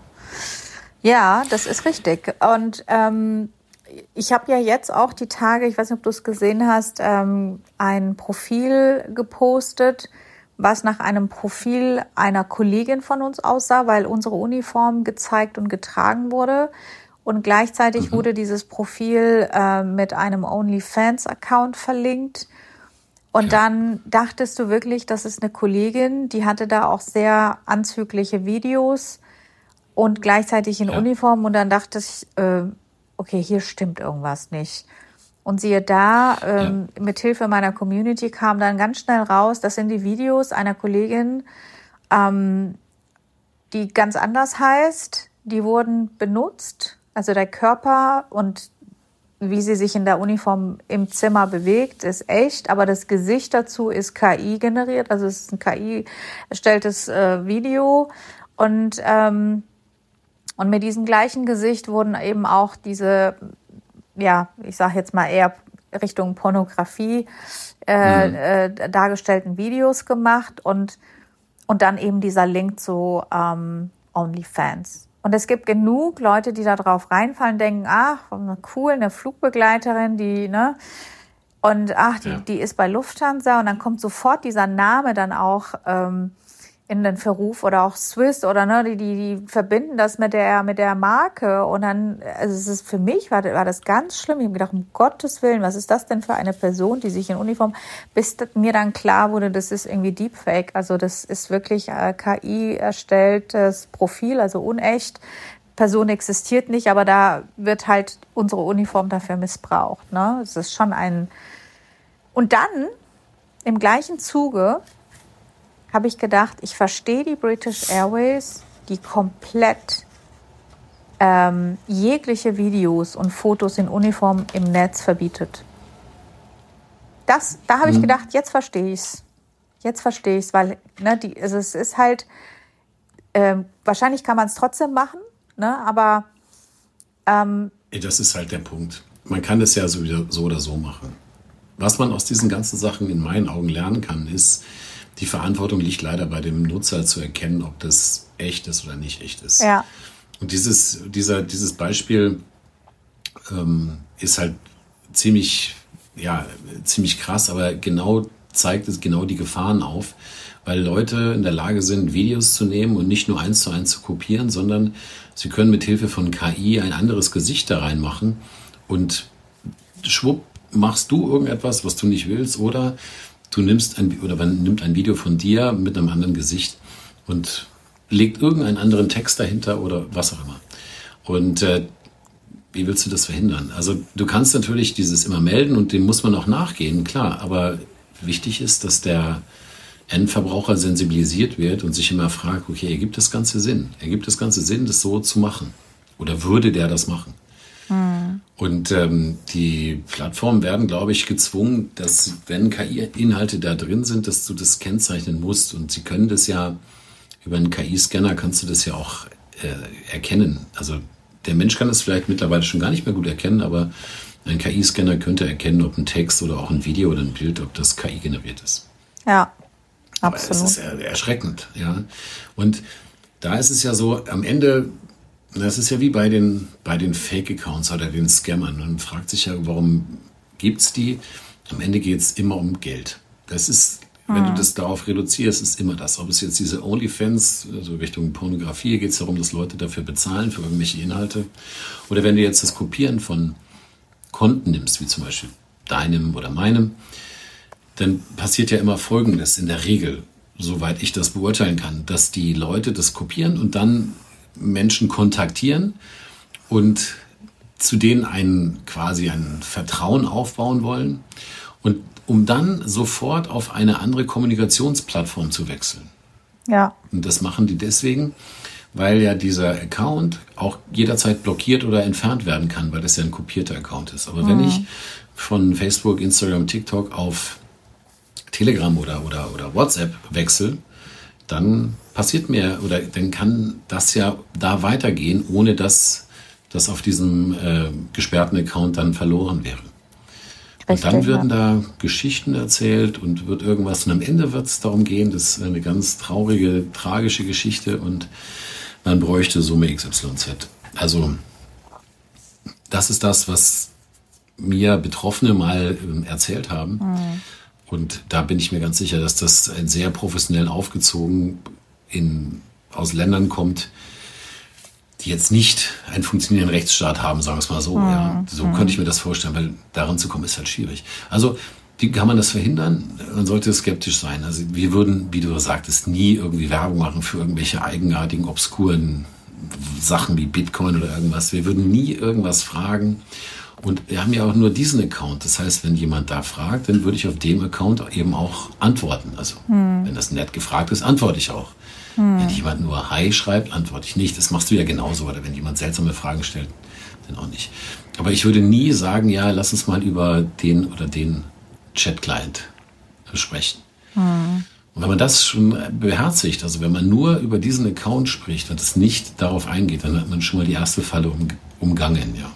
Ja, das ist richtig. Und ähm, ich habe ja jetzt auch die Tage, ich weiß nicht, ob du es gesehen hast, ähm, ein Profil gepostet, was nach einem Profil einer Kollegin von uns aussah, weil unsere Uniform gezeigt und getragen wurde. Und gleichzeitig mhm. wurde dieses Profil äh, mit einem OnlyFans-Account verlinkt. Und ja. dann dachtest du wirklich, das ist eine Kollegin, die hatte da auch sehr anzügliche Videos und gleichzeitig in ja. Uniform. Und dann dachte ich, äh, okay, hier stimmt irgendwas nicht. Und siehe da, ähm, ja. mit Hilfe meiner Community kam dann ganz schnell raus, das sind die Videos einer Kollegin, ähm, die ganz anders heißt. Die wurden benutzt, also der Körper und wie sie sich in der Uniform im Zimmer bewegt, ist echt, aber das Gesicht dazu ist K I generiert, also es ist ein K I erstelltes äh, Video und ähm, und mit diesem gleichen Gesicht wurden eben auch diese, ja, ich sage jetzt mal eher Richtung Pornografie äh, mhm. äh, dargestellten Videos gemacht und und dann eben dieser Link zu ähm, OnlyFans. Und es gibt genug Leute, die da drauf reinfallen, denken, ach, cool, eine Flugbegleiterin, die, ne, und ach, die, ja. die ist bei Lufthansa und dann kommt sofort dieser Name dann auch ähm, in den Verruf oder auch Swiss oder ne, die, die, die verbinden das mit der, mit der Marke und dann, also es ist für mich, war, war das ganz schlimm. Ich habe gedacht, um Gottes Willen, was ist das denn für eine Person, die sich in Uniform, bis mir dann klar wurde, das ist irgendwie Deepfake, also das ist wirklich äh, K I erstelltes Profil, also unecht. Person existiert nicht, aber da wird halt unsere Uniform dafür missbraucht, ne? Es ist schon ein, und dann im gleichen Zuge habe ich gedacht, ich verstehe die British Airways, die komplett ähm, jegliche Videos und Fotos in Uniform im Netz verbietet. Das, da habe ich gedacht, jetzt verstehe ich es. Jetzt verstehe ich es, weil ne, die, also es ist halt, äh, wahrscheinlich kann man es trotzdem machen, ne, aber ähm, das ist halt der Punkt. Man kann es ja so, so oder so machen. Was man aus diesen ganzen Sachen in meinen Augen lernen kann, ist, die Verantwortung liegt leider bei dem Nutzer zu erkennen, ob das echt ist oder nicht echt ist. Ja. Und dieses, dieser, dieses Beispiel ähm, ist halt ziemlich, ja, ziemlich krass, aber genau zeigt es genau die Gefahren auf, weil Leute in der Lage sind, Videos zu nehmen und nicht nur eins zu eins zu kopieren, sondern sie können mit Hilfe von K I ein anderes Gesicht da reinmachen und schwupp machst du irgendetwas, was du nicht willst, oder du nimmst ein, oder man nimmt ein Video von dir mit einem anderen Gesicht und legt irgendeinen anderen Text dahinter oder was auch immer. Und äh, wie willst du das verhindern? Also du kannst natürlich dieses immer melden und dem muss man auch nachgehen, klar, aber wichtig ist, dass der Endverbraucher sensibilisiert wird und sich immer fragt, okay, ergibt das Ganze Sinn? Ergibt das Ganze Sinn, das so zu machen? Oder würde der das machen? Mhm. Und ähm, die Plattformen werden, glaube ich, gezwungen, dass, wenn K I-Inhalte da drin sind, dass du das kennzeichnen musst. Und sie können das ja, über einen K I-Scanner kannst du das ja auch äh, erkennen. Also der Mensch kann es vielleicht mittlerweile schon gar nicht mehr gut erkennen, aber ein K I-Scanner könnte erkennen, ob ein Text oder auch ein Video oder ein Bild, ob das K I generiert ist. Ja, aber absolut. es ist erschreckend, ja. Und da ist es ja so, am Ende, das ist ja wie bei den, bei den Fake-Accounts oder den Scammern. Man fragt sich ja, warum gibt's die? Am Ende geht es immer um Geld. Das ist, hm. wenn du das darauf reduzierst, ist immer das. Ob es jetzt diese OnlyFans, also Richtung Pornografie, geht es darum, dass Leute dafür bezahlen, für irgendwelche Inhalte. Oder wenn du jetzt das Kopieren von Konten nimmst, wie zum Beispiel deinem oder meinem, dann passiert ja immer Folgendes in der Regel, soweit ich das beurteilen kann, dass die Leute das kopieren und dann Menschen kontaktieren und zu denen ein, quasi ein Vertrauen aufbauen wollen und um dann sofort auf eine andere Kommunikationsplattform zu wechseln. Ja. Und das machen die deswegen, weil ja dieser Account auch jederzeit blockiert oder entfernt werden kann, weil das ja ein kopierter Account ist. Aber mhm. wenn ich von Facebook, Instagram, TikTok auf Telegram oder, oder, oder WhatsApp wechsle, dann passiert mir, oder dann kann das ja da weitergehen, ohne dass das auf diesem äh, gesperrten Account dann verloren wäre. Richtig, und dann werden ja. da Geschichten erzählt und wird irgendwas, und am Ende wird es darum gehen, das ist eine ganz traurige, tragische Geschichte und man bräuchte Summe X Y Z. Also das ist das, was mir Betroffene mal äh, erzählt haben. Mhm. Und da bin ich mir ganz sicher, dass das sehr professionell aufgezogen in, aus Ländern kommt, die jetzt nicht einen funktionierenden Rechtsstaat haben, sagen wir es mal so. Mhm. Ja. So mhm. könnte ich mir das vorstellen, weil daran zu kommen ist halt schwierig. Also wie kann man das verhindern? Man sollte skeptisch sein. Also wir würden, wie du sagtest, nie irgendwie Werbung machen für irgendwelche eigenartigen, obskuren Sachen wie Bitcoin oder irgendwas. Wir würden nie irgendwas fragen. Und wir haben ja auch nur diesen Account. Das heißt, wenn jemand da fragt, dann würde ich auf dem Account eben auch antworten. Also hm. wenn das nett gefragt ist, antworte ich auch. Hm. Wenn jemand nur Hi schreibt, antworte ich nicht. Das machst du ja genauso. Oder wenn jemand seltsame Fragen stellt, dann auch nicht. Aber ich würde nie sagen, ja, lass uns mal über den oder den Chat-Client sprechen. Hm. Und wenn man das schon beherzigt, also wenn man nur über diesen Account spricht und es nicht darauf eingeht, dann hat man schon mal die erste Falle um, umgangen, ja.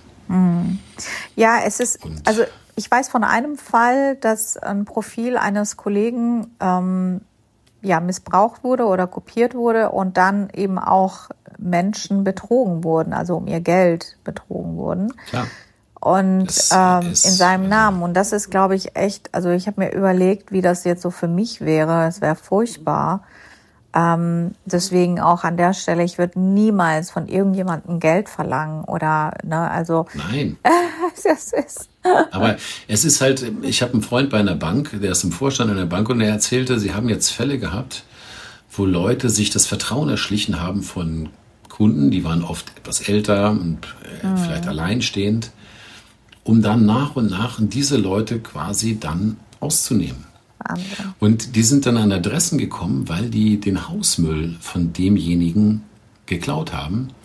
Ja, es ist, also ich weiß von einem Fall, dass ein Profil eines Kollegen ähm, ja, missbraucht wurde oder kopiert wurde und dann eben auch Menschen betrogen wurden, also um ihr Geld betrogen wurden. Klar. Und ähm, in seinem Namen. Und das ist, glaube ich, echt, also ich habe mir überlegt, wie das jetzt so für mich wäre. Es wäre furchtbar. Ähm, deswegen auch an der Stelle, ich würde niemals von irgendjemandem Geld verlangen oder, ne, also. Nein. es ist. Aber es ist halt, ich habe einen Freund bei einer Bank, der ist im Vorstand einer Bank und er erzählte, sie haben jetzt Fälle gehabt, wo Leute sich das Vertrauen erschlichen haben von Kunden, die waren oft etwas älter und äh, mhm. vielleicht alleinstehend, um dann nach und nach diese Leute quasi dann auszunehmen. Wahnsinn. Und die sind dann an Adressen gekommen, weil die den Hausmüll von demjenigen geklaut haben.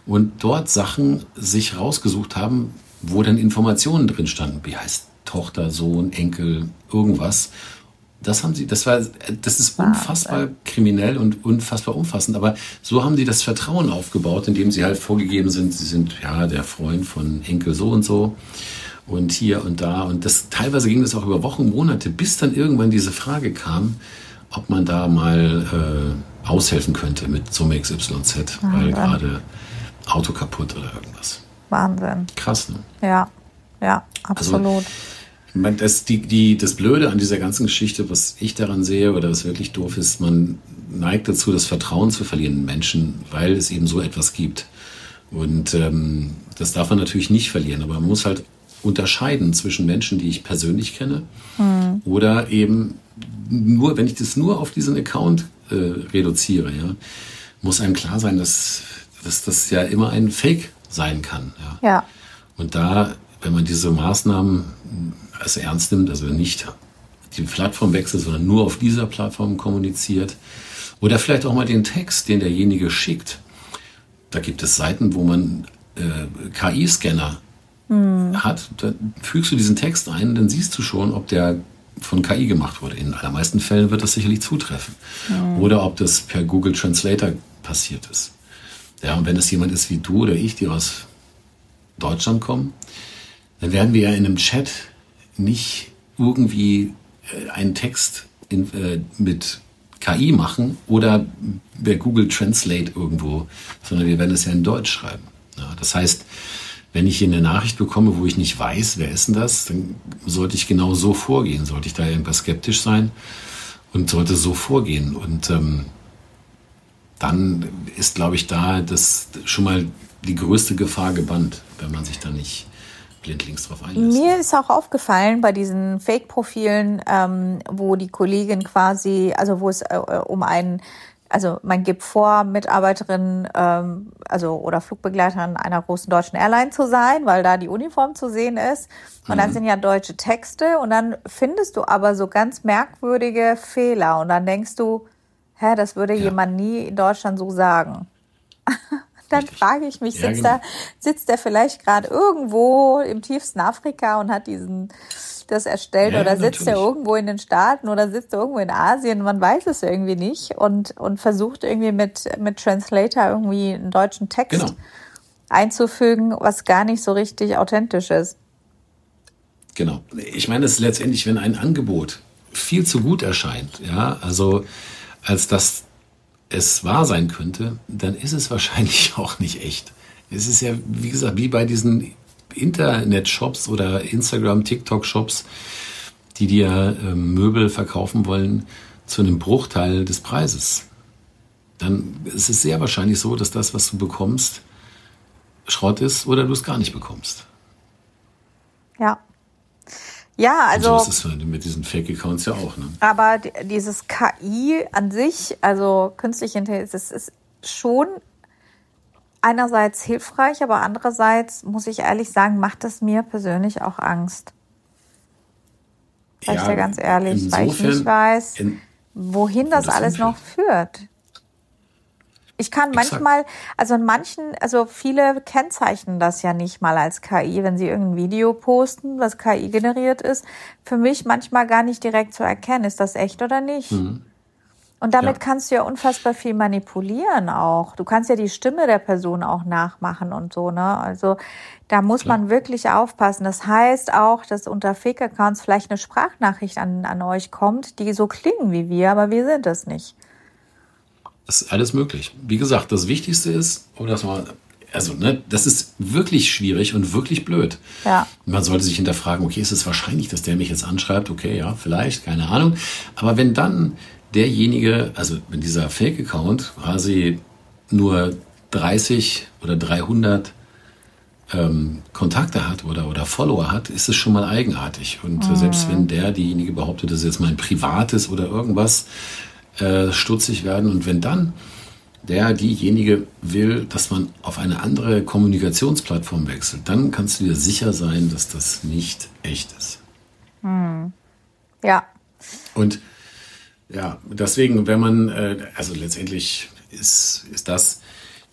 und dort Sachen sich rausgesucht haben, wo dann Informationen drin standen, wie heißt Tochter, Sohn, Enkel, irgendwas. Das haben sie, das war, das ist unfassbar Wahnsinn. Kriminell und unfassbar umfassend. Aber so haben sie das Vertrauen aufgebaut, indem sie halt vorgegeben sind, sie sind ja der Freund von Enkel so und so und hier und da. Und das teilweise ging das auch über Wochen, Monate, bis dann irgendwann diese Frage kam, ob man da mal äh, aushelfen könnte mit Summe X Y Z, Wahnsinn. Weil gerade Auto kaputt oder irgendwas. Wahnsinn. Krass, ne? Ja, ja, absolut. Also, Das, die, die, das Blöde an dieser ganzen Geschichte, was ich daran sehe oder was wirklich doof ist, man neigt dazu, das Vertrauen zu verlieren in Menschen, weil es eben so etwas gibt. Und ähm, das darf man natürlich nicht verlieren, aber man muss halt unterscheiden zwischen Menschen, die ich persönlich kenne mhm. oder eben nur, wenn ich das nur auf diesen Account äh, reduziere, ja, muss einem klar sein, dass, dass das ja immer ein Fake sein kann. Ja. Ja. Und da, wenn man diese Maßnahmen also ernst nimmt, also nicht die Plattform wechselt, sondern nur auf dieser Plattform kommuniziert. Oder vielleicht auch mal den Text, den derjenige schickt. Da gibt es Seiten, wo man äh, K I-Scanner hm. hat. Da fügst du diesen Text ein, dann siehst du schon, ob der von K I gemacht wurde. In allermeisten Fällen wird das sicherlich zutreffen. Hm. Oder ob das per Google Translator passiert ist. Ja, und wenn es jemand ist wie du oder ich, die aus Deutschland kommen, dann werden wir ja in einem Chat nicht irgendwie äh, einen Text in, äh, mit K I machen oder per Google Translate irgendwo, sondern wir werden es ja in Deutsch schreiben. Ja, das heißt, wenn ich hier eine Nachricht bekomme, wo ich nicht weiß, wer ist denn das, dann sollte ich genau so vorgehen. Sollte ich da irgendwas skeptisch sein und sollte so vorgehen. Und ähm, dann ist, glaube ich, da das schon mal die größte Gefahr gebannt, wenn man sich da nicht blindlings drauf einlässt. Mir ist auch aufgefallen bei diesen Fake-Profilen, ähm, wo die Kollegin quasi, also wo es äh, um einen, also man gibt vor, Mitarbeiterin ähm, also oder Flugbegleiterin einer großen deutschen Airline zu sein, weil da die Uniform zu sehen ist. Und mhm. dann sind ja deutsche Texte und dann findest du aber so ganz merkwürdige Fehler und dann denkst du, hä, das würde ja. jemand nie in Deutschland so sagen. Dann Richtig. frage ich mich, sitzt, ja, genau. da, sitzt der vielleicht gerade irgendwo im tiefsten Afrika und hat diesen das erstellt ja, oder sitzt er irgendwo in den Staaten oder sitzt er irgendwo in Asien? Man weiß es irgendwie nicht und, und versucht irgendwie mit, mit Translator irgendwie einen deutschen Text genau. einzufügen, was gar nicht so richtig authentisch ist. Genau. Ich meine, es ist letztendlich, wenn ein Angebot viel zu gut erscheint, ja, also als das es wahr sein könnte, dann ist es wahrscheinlich auch nicht echt. Es ist ja, wie gesagt, wie bei diesen Internet-Shops oder Instagram-, TikTok-Shops, die dir äh, Möbel verkaufen wollen zu einem Bruchteil des Preises. Dann ist es sehr wahrscheinlich so, dass das, was du bekommst, Schrott ist oder du es gar nicht bekommst. Ja. Ja, also. Und so ist es mit diesen Fake-Accounts ja auch, ne? Aber dieses K I an sich, also künstliche Intelligenz, das ist schon einerseits hilfreich, aber andererseits, muss ich ehrlich sagen, macht es mir persönlich auch Angst. Sag ja, ich dir ganz ehrlich, insofern, weil ich nicht weiß, in, wohin das, das alles noch führt. Ich kann manchmal, also in manchen, also viele kennzeichnen das ja nicht mal als K I, wenn sie irgendein Video posten, was K I generiert ist. Für mich manchmal gar nicht direkt zu erkennen, ist das echt oder nicht. Mhm. Und damit ja. kannst du ja unfassbar viel manipulieren auch. Du kannst ja die Stimme der Person auch nachmachen und so, ne? Also da muss Klar. man wirklich aufpassen. Das heißt auch, dass unter Fake-Accounts vielleicht eine Sprachnachricht an, an euch kommt, die so klingen wie wir, aber wir sind es nicht. Das ist alles möglich. Wie gesagt, das Wichtigste ist, oh, das war, also, ne, das ist wirklich schwierig und wirklich blöd. Ja. Man sollte sich hinterfragen, okay, ist es wahrscheinlich, dass der mich jetzt anschreibt? Okay, ja, vielleicht, keine Ahnung. Aber wenn dann derjenige, also wenn dieser Fake-Account quasi nur dreißig oder dreihundert ähm, Kontakte hat oder, oder Follower hat, ist es schon mal eigenartig. Und mhm. selbst wenn der, diejenige behauptet, das ist jetzt mein privates oder irgendwas, äh, stutzig werden. Und wenn dann der, diejenige will, dass man auf eine andere Kommunikationsplattform wechselt, dann kannst du dir sicher sein, dass das nicht echt ist. Mhm. Ja. Und ja, deswegen, wenn man, äh, also letztendlich ist, ist das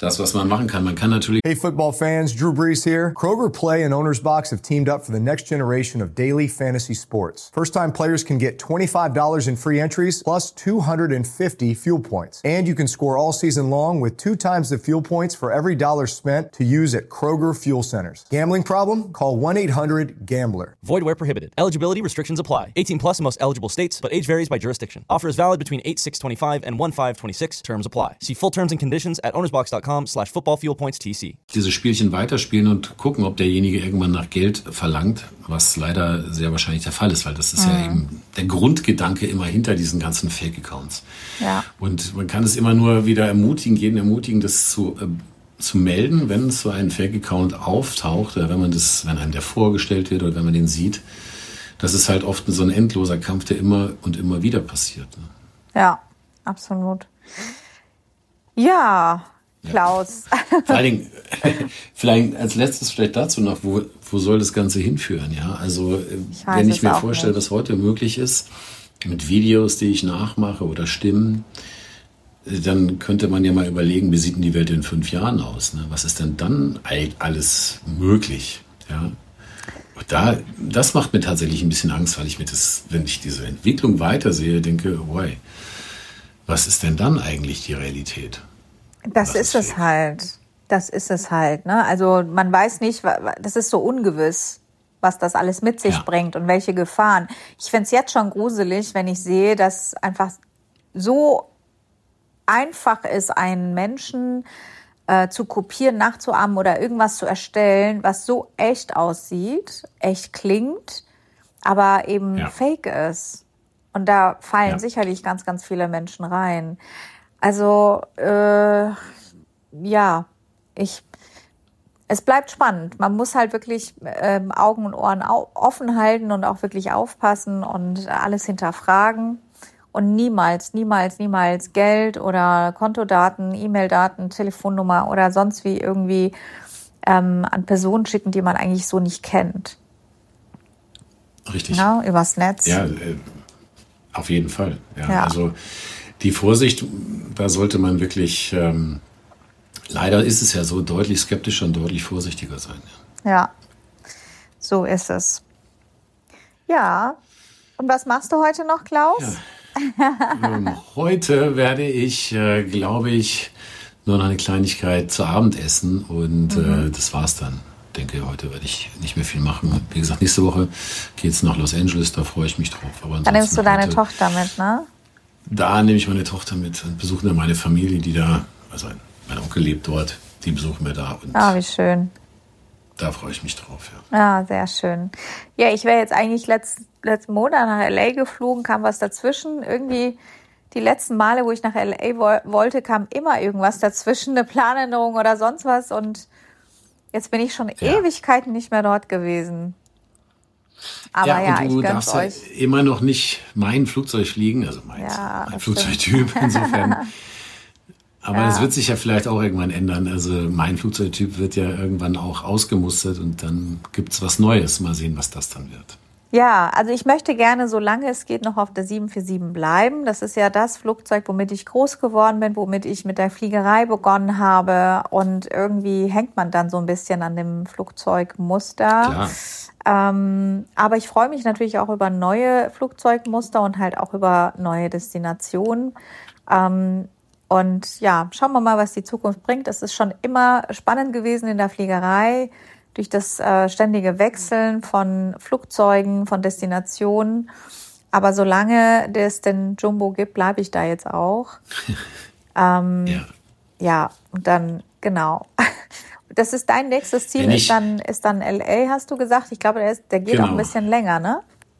das, was man machen kann. Man kann natürlich... Hey football fans, Drew Brees here. Kroger Play and Owner's Box have teamed up for the next generation of daily fantasy sports. First-time players can get twenty-five dollars in free entries plus two hundred fifty fuel points. And you can score all season long with two times the fuel points for every dollar spent to use at Kroger Fuel Centers. Gambling problem? Call one eight hundred gambler. Void where prohibited. Eligibility restrictions apply. eighteen plus in most eligible states, but age varies by jurisdiction. Offer is valid between eight six twenty-five and one five twenty-six. Terms apply. See full terms and conditions at ownersbox.com slash football fuel points TC. Diese Spielchen weiterspielen und gucken, ob derjenige irgendwann nach Geld verlangt, was leider sehr wahrscheinlich der Fall ist, weil das ist mhm. ja eben der Grundgedanke immer hinter diesen ganzen Fake-Accounts. Ja. Und man kann es immer nur wieder ermutigen, jeden ermutigen, das zu, äh, zu melden, wenn so ein Fake-Account auftaucht, oder wenn man das, wenn einem der vorgestellt wird oder wenn man den sieht. Das ist halt oft so ein endloser Kampf, der immer und immer wieder passiert. Ne? Ja, absolut. Ja, Klaus. Ja. Vor allen Dingen, vielleicht als letztes vielleicht dazu noch, wo, wo soll das Ganze hinführen? Ja, also ich wenn ich mir vorstelle, nicht. was heute möglich ist, mit Videos, die ich nachmache oder Stimmen, dann könnte man ja mal überlegen, wie sieht denn die Welt in fünf Jahren aus? Ne? Was ist denn dann alles möglich? Ja. Und da, das macht mir tatsächlich ein bisschen Angst, weil ich mir das, wenn ich diese Entwicklung weitersehe, denke, boy, was ist denn dann eigentlich die Realität? Das ist, ist es halt. Das ist es halt. Ne? Also man weiß nicht, das ist so ungewiss, was das alles mit sich ja. bringt und welche Gefahren. Ich finde es jetzt schon gruselig, wenn ich sehe, dass einfach so einfach ist, einen Menschen äh, zu kopieren, nachzuahmen oder irgendwas zu erstellen, was so echt aussieht, echt klingt, aber eben ja. fake ist. Und da fallen ja. sicherlich ganz, ganz viele Menschen rein. Also, äh, ja, ich, es bleibt spannend. Man muss halt wirklich ähm, Augen und Ohren au- offen halten und auch wirklich aufpassen und alles hinterfragen und niemals, niemals, niemals Geld oder Kontodaten, E-Mail-Daten, Telefonnummer oder sonst wie irgendwie ähm, an Personen schicken, die man eigentlich so nicht kennt. Richtig. Ja, übers Netz. Ja, äh, auf jeden Fall. Ja, ja. Also die Vorsicht, da sollte man wirklich, ähm, leider ist es ja so, deutlich skeptischer und deutlich vorsichtiger sein. Ja. ja, so ist es. Ja, und was machst du heute noch, Klaus? Ja. ähm, heute werde ich, äh, glaube ich, nur noch eine Kleinigkeit zu Abend essen und mhm. äh, das war's dann. Ich denke, heute werde ich nicht mehr viel machen. Wie gesagt, nächste Woche geht's nach Los Angeles, da freue ich mich drauf. Aber dann nimmst du deine heute, Tochter mit, ne? Da nehme ich meine Tochter mit und besuche dann meine Familie, die da, also mein Onkel lebt dort, die besuchen wir da. Und ah, wie schön. Da freue ich mich drauf, ja. Ja, sehr schön. Ja, ich wäre jetzt eigentlich letzt, letzten Monat nach L A geflogen, kam was dazwischen. Irgendwie die letzten Male, wo ich nach L A wo- wollte, kam immer irgendwas dazwischen, eine Planänderung oder sonst was. Und jetzt bin ich schon ja. Ewigkeiten nicht mehr dort gewesen. Aber ja, ja und du ich gönn's darfst euch. Ja immer noch nicht mein Flugzeug fliegen, also mein, ja, mein Flugzeugtyp insofern. Aber ja. das wird sich ja vielleicht auch irgendwann ändern. Also mein Flugzeugtyp wird ja irgendwann auch ausgemustert und dann gibt's was Neues. Mal sehen, was das dann wird. Ja, also ich möchte gerne, solange es geht, noch auf der sieben vier sieben bleiben. Das ist ja das Flugzeug, womit ich groß geworden bin, womit ich mit der Fliegerei begonnen habe. Und irgendwie hängt man dann so ein bisschen an dem Flugzeugmuster. Klar. Ähm, aber ich freue mich natürlich auch über neue Flugzeugmuster und halt auch über neue Destinationen. Ähm, und ja, schauen wir mal, was die Zukunft bringt. Es ist schon immer spannend gewesen in der Fliegerei, durch das äh, ständige Wechseln von Flugzeugen, von Destinationen. Aber solange es den Jumbo gibt, bleibe ich da jetzt auch. ähm, ja. ja, und dann, genau. Das ist dein nächstes Ziel, ist dann, ist dann L A, hast du gesagt? Ich glaube, der, ist, der geht genau. auch ein bisschen länger, ne?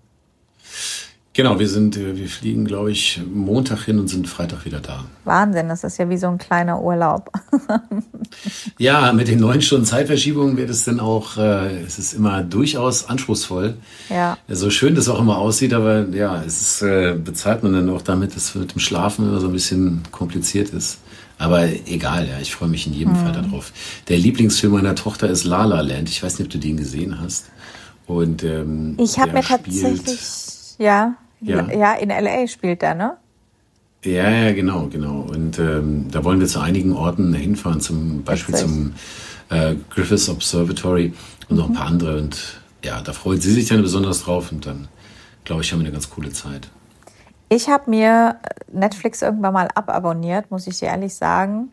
Genau, wir sind, wir fliegen, glaube ich, Montag hin und sind Freitag wieder da. Wahnsinn, das ist ja wie so ein kleiner Urlaub. Ja, mit den neun Stunden Zeitverschiebung wird es dann auch, äh, es ist immer durchaus anspruchsvoll. Ja. So schön das auch immer aussieht, aber ja, es ist, äh, bezahlt man dann auch damit, dass es mit dem Schlafen immer so ein bisschen kompliziert ist. Aber egal, ja, ich freue mich in jedem mhm. Fall darauf. Der Lieblingsfilm meiner Tochter ist La La Land. Ich weiß nicht, ob du den gesehen hast. Und ähm, ich habe mir tatsächlich, ja, ja, ja, in L A spielt der, ne? Ja, ja, genau, genau. Und ähm, da wollen wir zu einigen Orten hinfahren, zum Beispiel Witzig. zum äh, Griffith Observatory und noch ein paar andere. Und ja, da freut sie sich dann besonders drauf und dann, glaube ich, haben wir eine ganz coole Zeit. Ich habe mir Netflix irgendwann mal ababonniert, muss ich dir ehrlich sagen.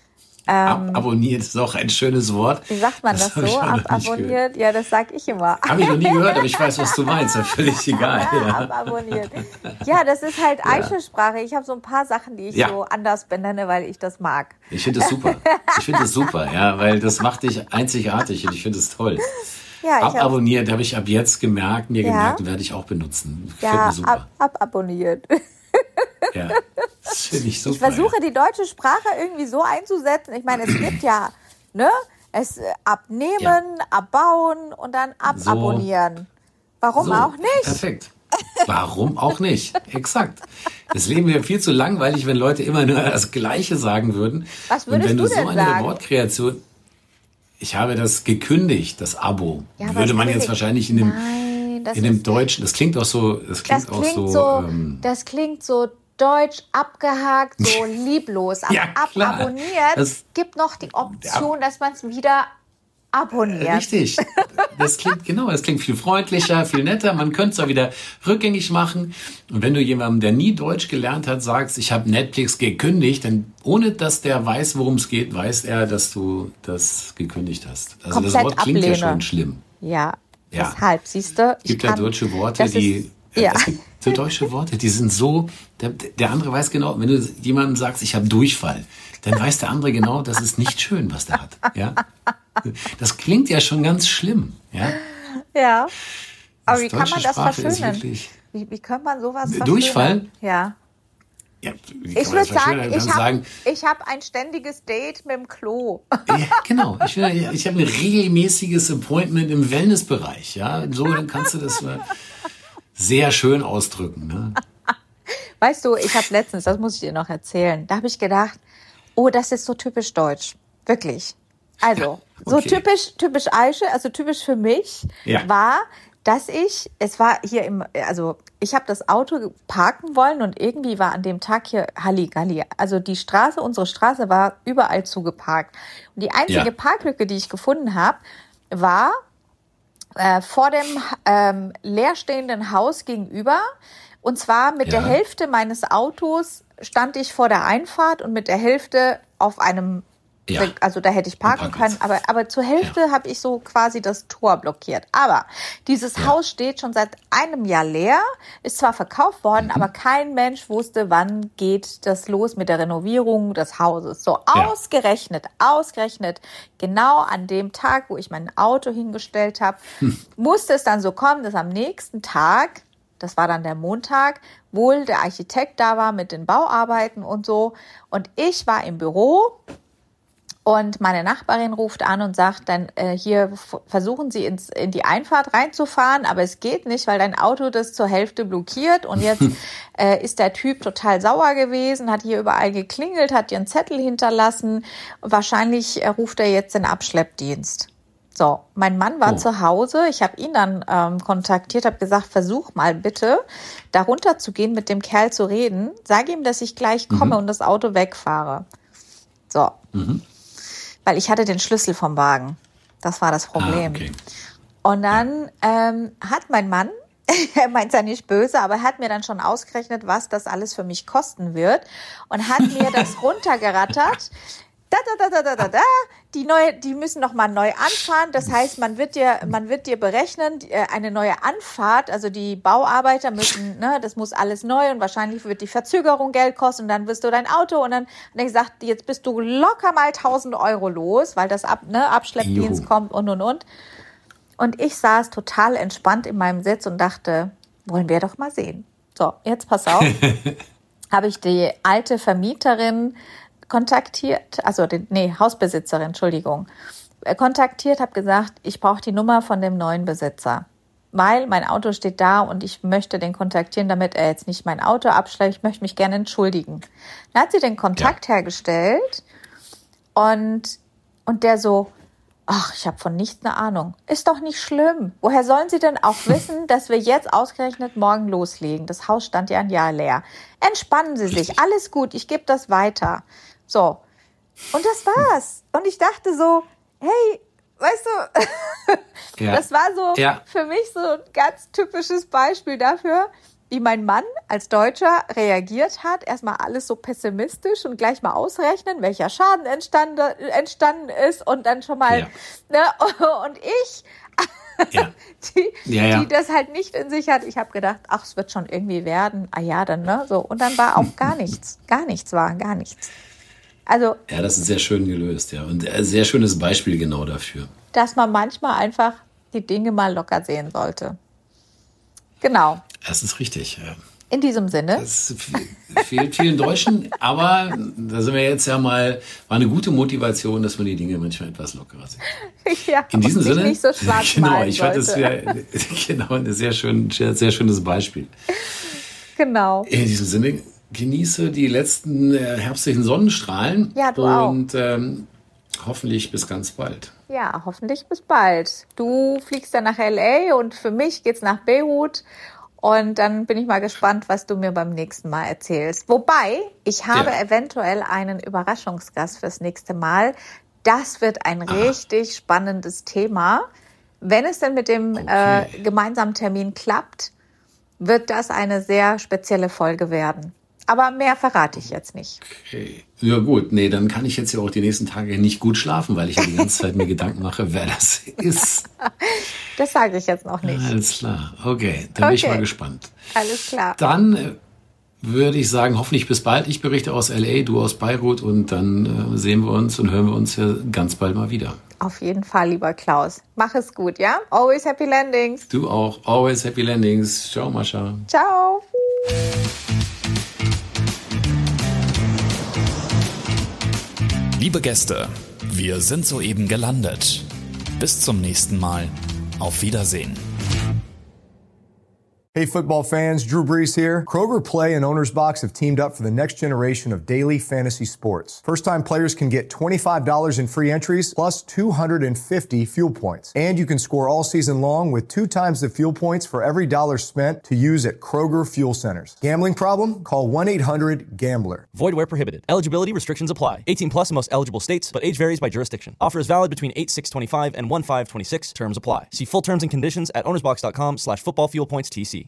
Ähm, ababonniert ist auch ein schönes Wort. Wie sagt man das, das so? Ababonniert? Ja, das sag ich immer. Habe ich noch nie gehört, aber ich weiß, was du meinst. Das ist völlig egal. Ja, ja. Ababonniert. Ja, das ist halt ja. Eichelsprache. Ich habe so ein paar Sachen, die ich ja. so anders benenne, weil ich das mag. Ich finde das super. Ich finde das super, ja, weil das macht dich einzigartig und ich finde es toll. Ja, ababonniert habe ich ab jetzt gemerkt, mir ja. gemerkt, werde ich auch benutzen. Ja, mir super. Ab, ababonniert. Ja, das finde ich super. Ich versuche, ja. die deutsche Sprache irgendwie so einzusetzen. Ich meine, es gibt ja, ne, es abnehmen, ja. abbauen und dann ababonnieren. So. Warum so. auch nicht? Perfekt. Warum auch nicht? Exakt. Das Leben wäre viel zu langweilig, wenn Leute immer nur das Gleiche sagen würden. Was würdest und wenn du du denn so eine sagen? Wortkreation, ich habe das gekündigt, das Abo. Ja, würde man jetzt wahrscheinlich in dem, Nein, das in dem Deutschen, das klingt auch so, das klingt, das klingt auch so, so ähm, das klingt so deutsch, abgehakt, so lieblos. Aber ja, ababonniert das, gibt noch die Option, dass man es wieder abonniert. Richtig. Das klingt, genau, das klingt viel freundlicher, viel netter. Man könnte es auch wieder rückgängig machen. Und wenn du jemandem, der nie Deutsch gelernt hat, sagst, ich habe Netflix gekündigt, dann ohne dass der weiß, worum es geht, weiß er, dass du das gekündigt hast. Also Komplett das Wort klingt ablehne. ja schon schlimm. Ja, ja. deshalb, siehst du. Es gibt ja deutsche Worte, die... Ist, ja. Es gibt so deutsche Worte, die sind so... Der, der andere weiß genau, wenn du jemandem sagst, ich habe Durchfall, dann weiß der andere genau, das ist nicht schön, was der hat. Ja? Das klingt ja schon ganz schlimm. Ja, ja. Aber wie kann man das Sprache verschönern? Wie, wie kann man sowas verschönern? Durchfall? Ja. Ja, ich würde sagen, ich habe hab ein ständiges Date mit dem Klo. Ja, genau. Ich, ich habe ein regelmäßiges Appointment im Wellnessbereich. Ja, so dann kannst du das sehr schön ausdrücken. Ne? Weißt du, ich habe letztens, das muss ich dir noch erzählen, da habe ich gedacht, oh, das ist so typisch deutsch. Wirklich. Also, ja, okay. so typisch, typisch Eiche, also typisch für mich ja. war, dass ich, es war hier im, also ich habe das Auto parken wollen und irgendwie war an dem Tag hier Halligalli. Also die Straße, unsere Straße war überall zugeparkt. Und die einzige ja. Parklücke, die ich gefunden habe, war äh, vor dem ähm, leerstehenden Haus gegenüber. Und zwar mit ja. der Hälfte meines Autos stand ich vor der Einfahrt und mit der Hälfte auf einem, ja. also da hätte ich parken können, aber, aber zur Hälfte ja. habe ich so quasi das Tor blockiert. Aber dieses ja. Haus steht schon seit einem Jahr leer, ist zwar verkauft worden, mhm. aber kein Mensch wusste, wann geht das los mit der Renovierung des Hauses. So ja. ausgerechnet, ausgerechnet, genau an dem Tag, wo ich mein Auto hingestellt habe, hm. musste es dann so kommen, dass am nächsten Tag, das war dann der Montag, wohl der Architekt da war mit den Bauarbeiten und so. Und ich war im Büro und meine Nachbarin ruft an und sagt dann, äh, hier f- versuchen Sie ins, in die Einfahrt reinzufahren, aber es geht nicht, weil dein Auto das zur Hälfte blockiert. Und jetzt äh, ist der Typ total sauer gewesen, hat hier überall geklingelt, hat dir einen Zettel hinterlassen. Wahrscheinlich äh, ruft er jetzt den Abschleppdienst. So, mein Mann war oh. zu Hause. Ich habe ihn dann ähm, kontaktiert, habe gesagt, versuch mal bitte, da runter zu gehen, mit dem Kerl zu reden. Sag ihm, dass ich gleich komme mhm. und das Auto wegfahre. So, mhm. weil ich hatte den Schlüssel vom Wagen. Das war das Problem. Ah, okay. Und dann ja. ähm, hat mein Mann, er meint ja nicht böse, aber er hat mir dann schon ausgerechnet, was das alles für mich kosten wird und hat mir das runtergerattert. Da, da, da, da, da, da, die neue, die müssen noch mal neu anfahren. Das heißt, man wird dir, man wird dir berechnen, eine neue Anfahrt, also die Bauarbeiter müssen, ne, das muss alles neu und wahrscheinlich wird die Verzögerung Geld kosten und dann wirst du dein Auto und dann hat er gesagt, jetzt bist du locker mal tausend Euro los, weil das Ab, ne, Abschleppdienst Juhu. kommt und und und. Und ich saß total entspannt in meinem Sitz und dachte, wollen wir doch mal sehen. So, jetzt pass auf, habe ich die alte Vermieterin kontaktiert, also den, nee, Hausbesitzerin, Entschuldigung, kontaktiert, habe gesagt, ich brauche die Nummer von dem neuen Besitzer, weil mein Auto steht da und ich möchte den kontaktieren, damit er jetzt nicht mein Auto abschleppt, ich möchte mich gerne entschuldigen. Dann hat sie den Kontakt ja. hergestellt und, und der so, Ach, ich habe von nichts eine Ahnung. Ist doch nicht schlimm. Woher sollen Sie denn auch wissen, dass wir jetzt ausgerechnet morgen loslegen? Das Haus stand ja ein Jahr leer. Entspannen Sie sich, alles gut, ich gebe das weiter. So, und das war's. Und ich dachte so, hey, weißt du, ja. das war so ja. für mich so ein ganz typisches Beispiel dafür, wie mein Mann als Deutscher reagiert hat. Erstmal alles so pessimistisch und gleich mal ausrechnen, welcher Schaden entstanden, entstanden ist und dann schon mal, ja. ne, und ich, ja. die, ja, ja. die das halt nicht in sich hat. Ich habe gedacht, ach, es wird schon irgendwie werden. Ah ja, dann, ne, so. Und dann war auch gar nichts. Gar nichts war, gar nichts. Also. Ja, das ist sehr schön gelöst, ja. Und ein sehr schönes Beispiel genau dafür. Dass man manchmal einfach die Dinge mal locker sehen sollte. Genau. Das ist richtig, ja. In diesem Sinne. Das fehlt vielen Deutschen, aber da sind wir jetzt ja mal, war eine gute Motivation, dass man die Dinge manchmal etwas lockerer sieht. Ja, in diesem Sinne. Nicht so schwarz genau, ich fand das ja, genau, ein sehr, schön, sehr schönes Beispiel. Genau. In diesem Sinne, genieße die letzten äh, herbstlichen Sonnenstrahlen. Ja, du und ähm, hoffentlich bis ganz bald. Ja, hoffentlich bis bald. Du fliegst dann nach L A und für mich geht's nach Beirut. Und dann bin ich mal gespannt, was du mir beim nächsten Mal erzählst. Wobei, ich habe ja. eventuell einen Überraschungsgast fürs nächste Mal. Das wird ein Aha. richtig spannendes Thema. Wenn es denn mit dem okay. äh, gemeinsamen Termin klappt, wird das eine sehr spezielle Folge werden. Aber mehr verrate ich jetzt nicht. Okay. Ja gut, nee, dann kann ich jetzt ja auch die nächsten Tage nicht gut schlafen, weil ich ja die ganze Zeit mir Gedanken mache, wer das ist. Das sage ich jetzt noch nicht. Alles klar, okay, dann okay. bin ich mal gespannt. Alles klar. Dann äh, würde ich sagen, hoffentlich bis bald. Ich berichte aus L A, du aus Beirut und dann äh, sehen wir uns und hören wir uns ja ganz bald mal wieder. Auf jeden Fall, lieber Klaus. Mach es gut, ja? Always happy landings. Du auch, always happy landings. Ciao, Mascha. Ciao. Liebe Gäste, wir sind soeben gelandet. Bis zum nächsten Mal. Auf Wiedersehen. Hey football fans, Drew Brees here. Kroger Play and Owner's Box have teamed up for the next generation of daily fantasy sports. First-time players can get twenty-five dollars in free entries plus two hundred fifty fuel points. And you can score all season long with two times the fuel points for every dollar spent to use at Kroger Fuel Centers. Gambling problem? Call one eight hundred gambler. Void where prohibited. Eligibility restrictions apply. eighteen plus in most eligible states, but age varies by jurisdiction. Offer is valid between eight six twenty-five and one five twenty-six. Terms apply. See full terms and conditions at ownersbox.com slash football fuel points TC.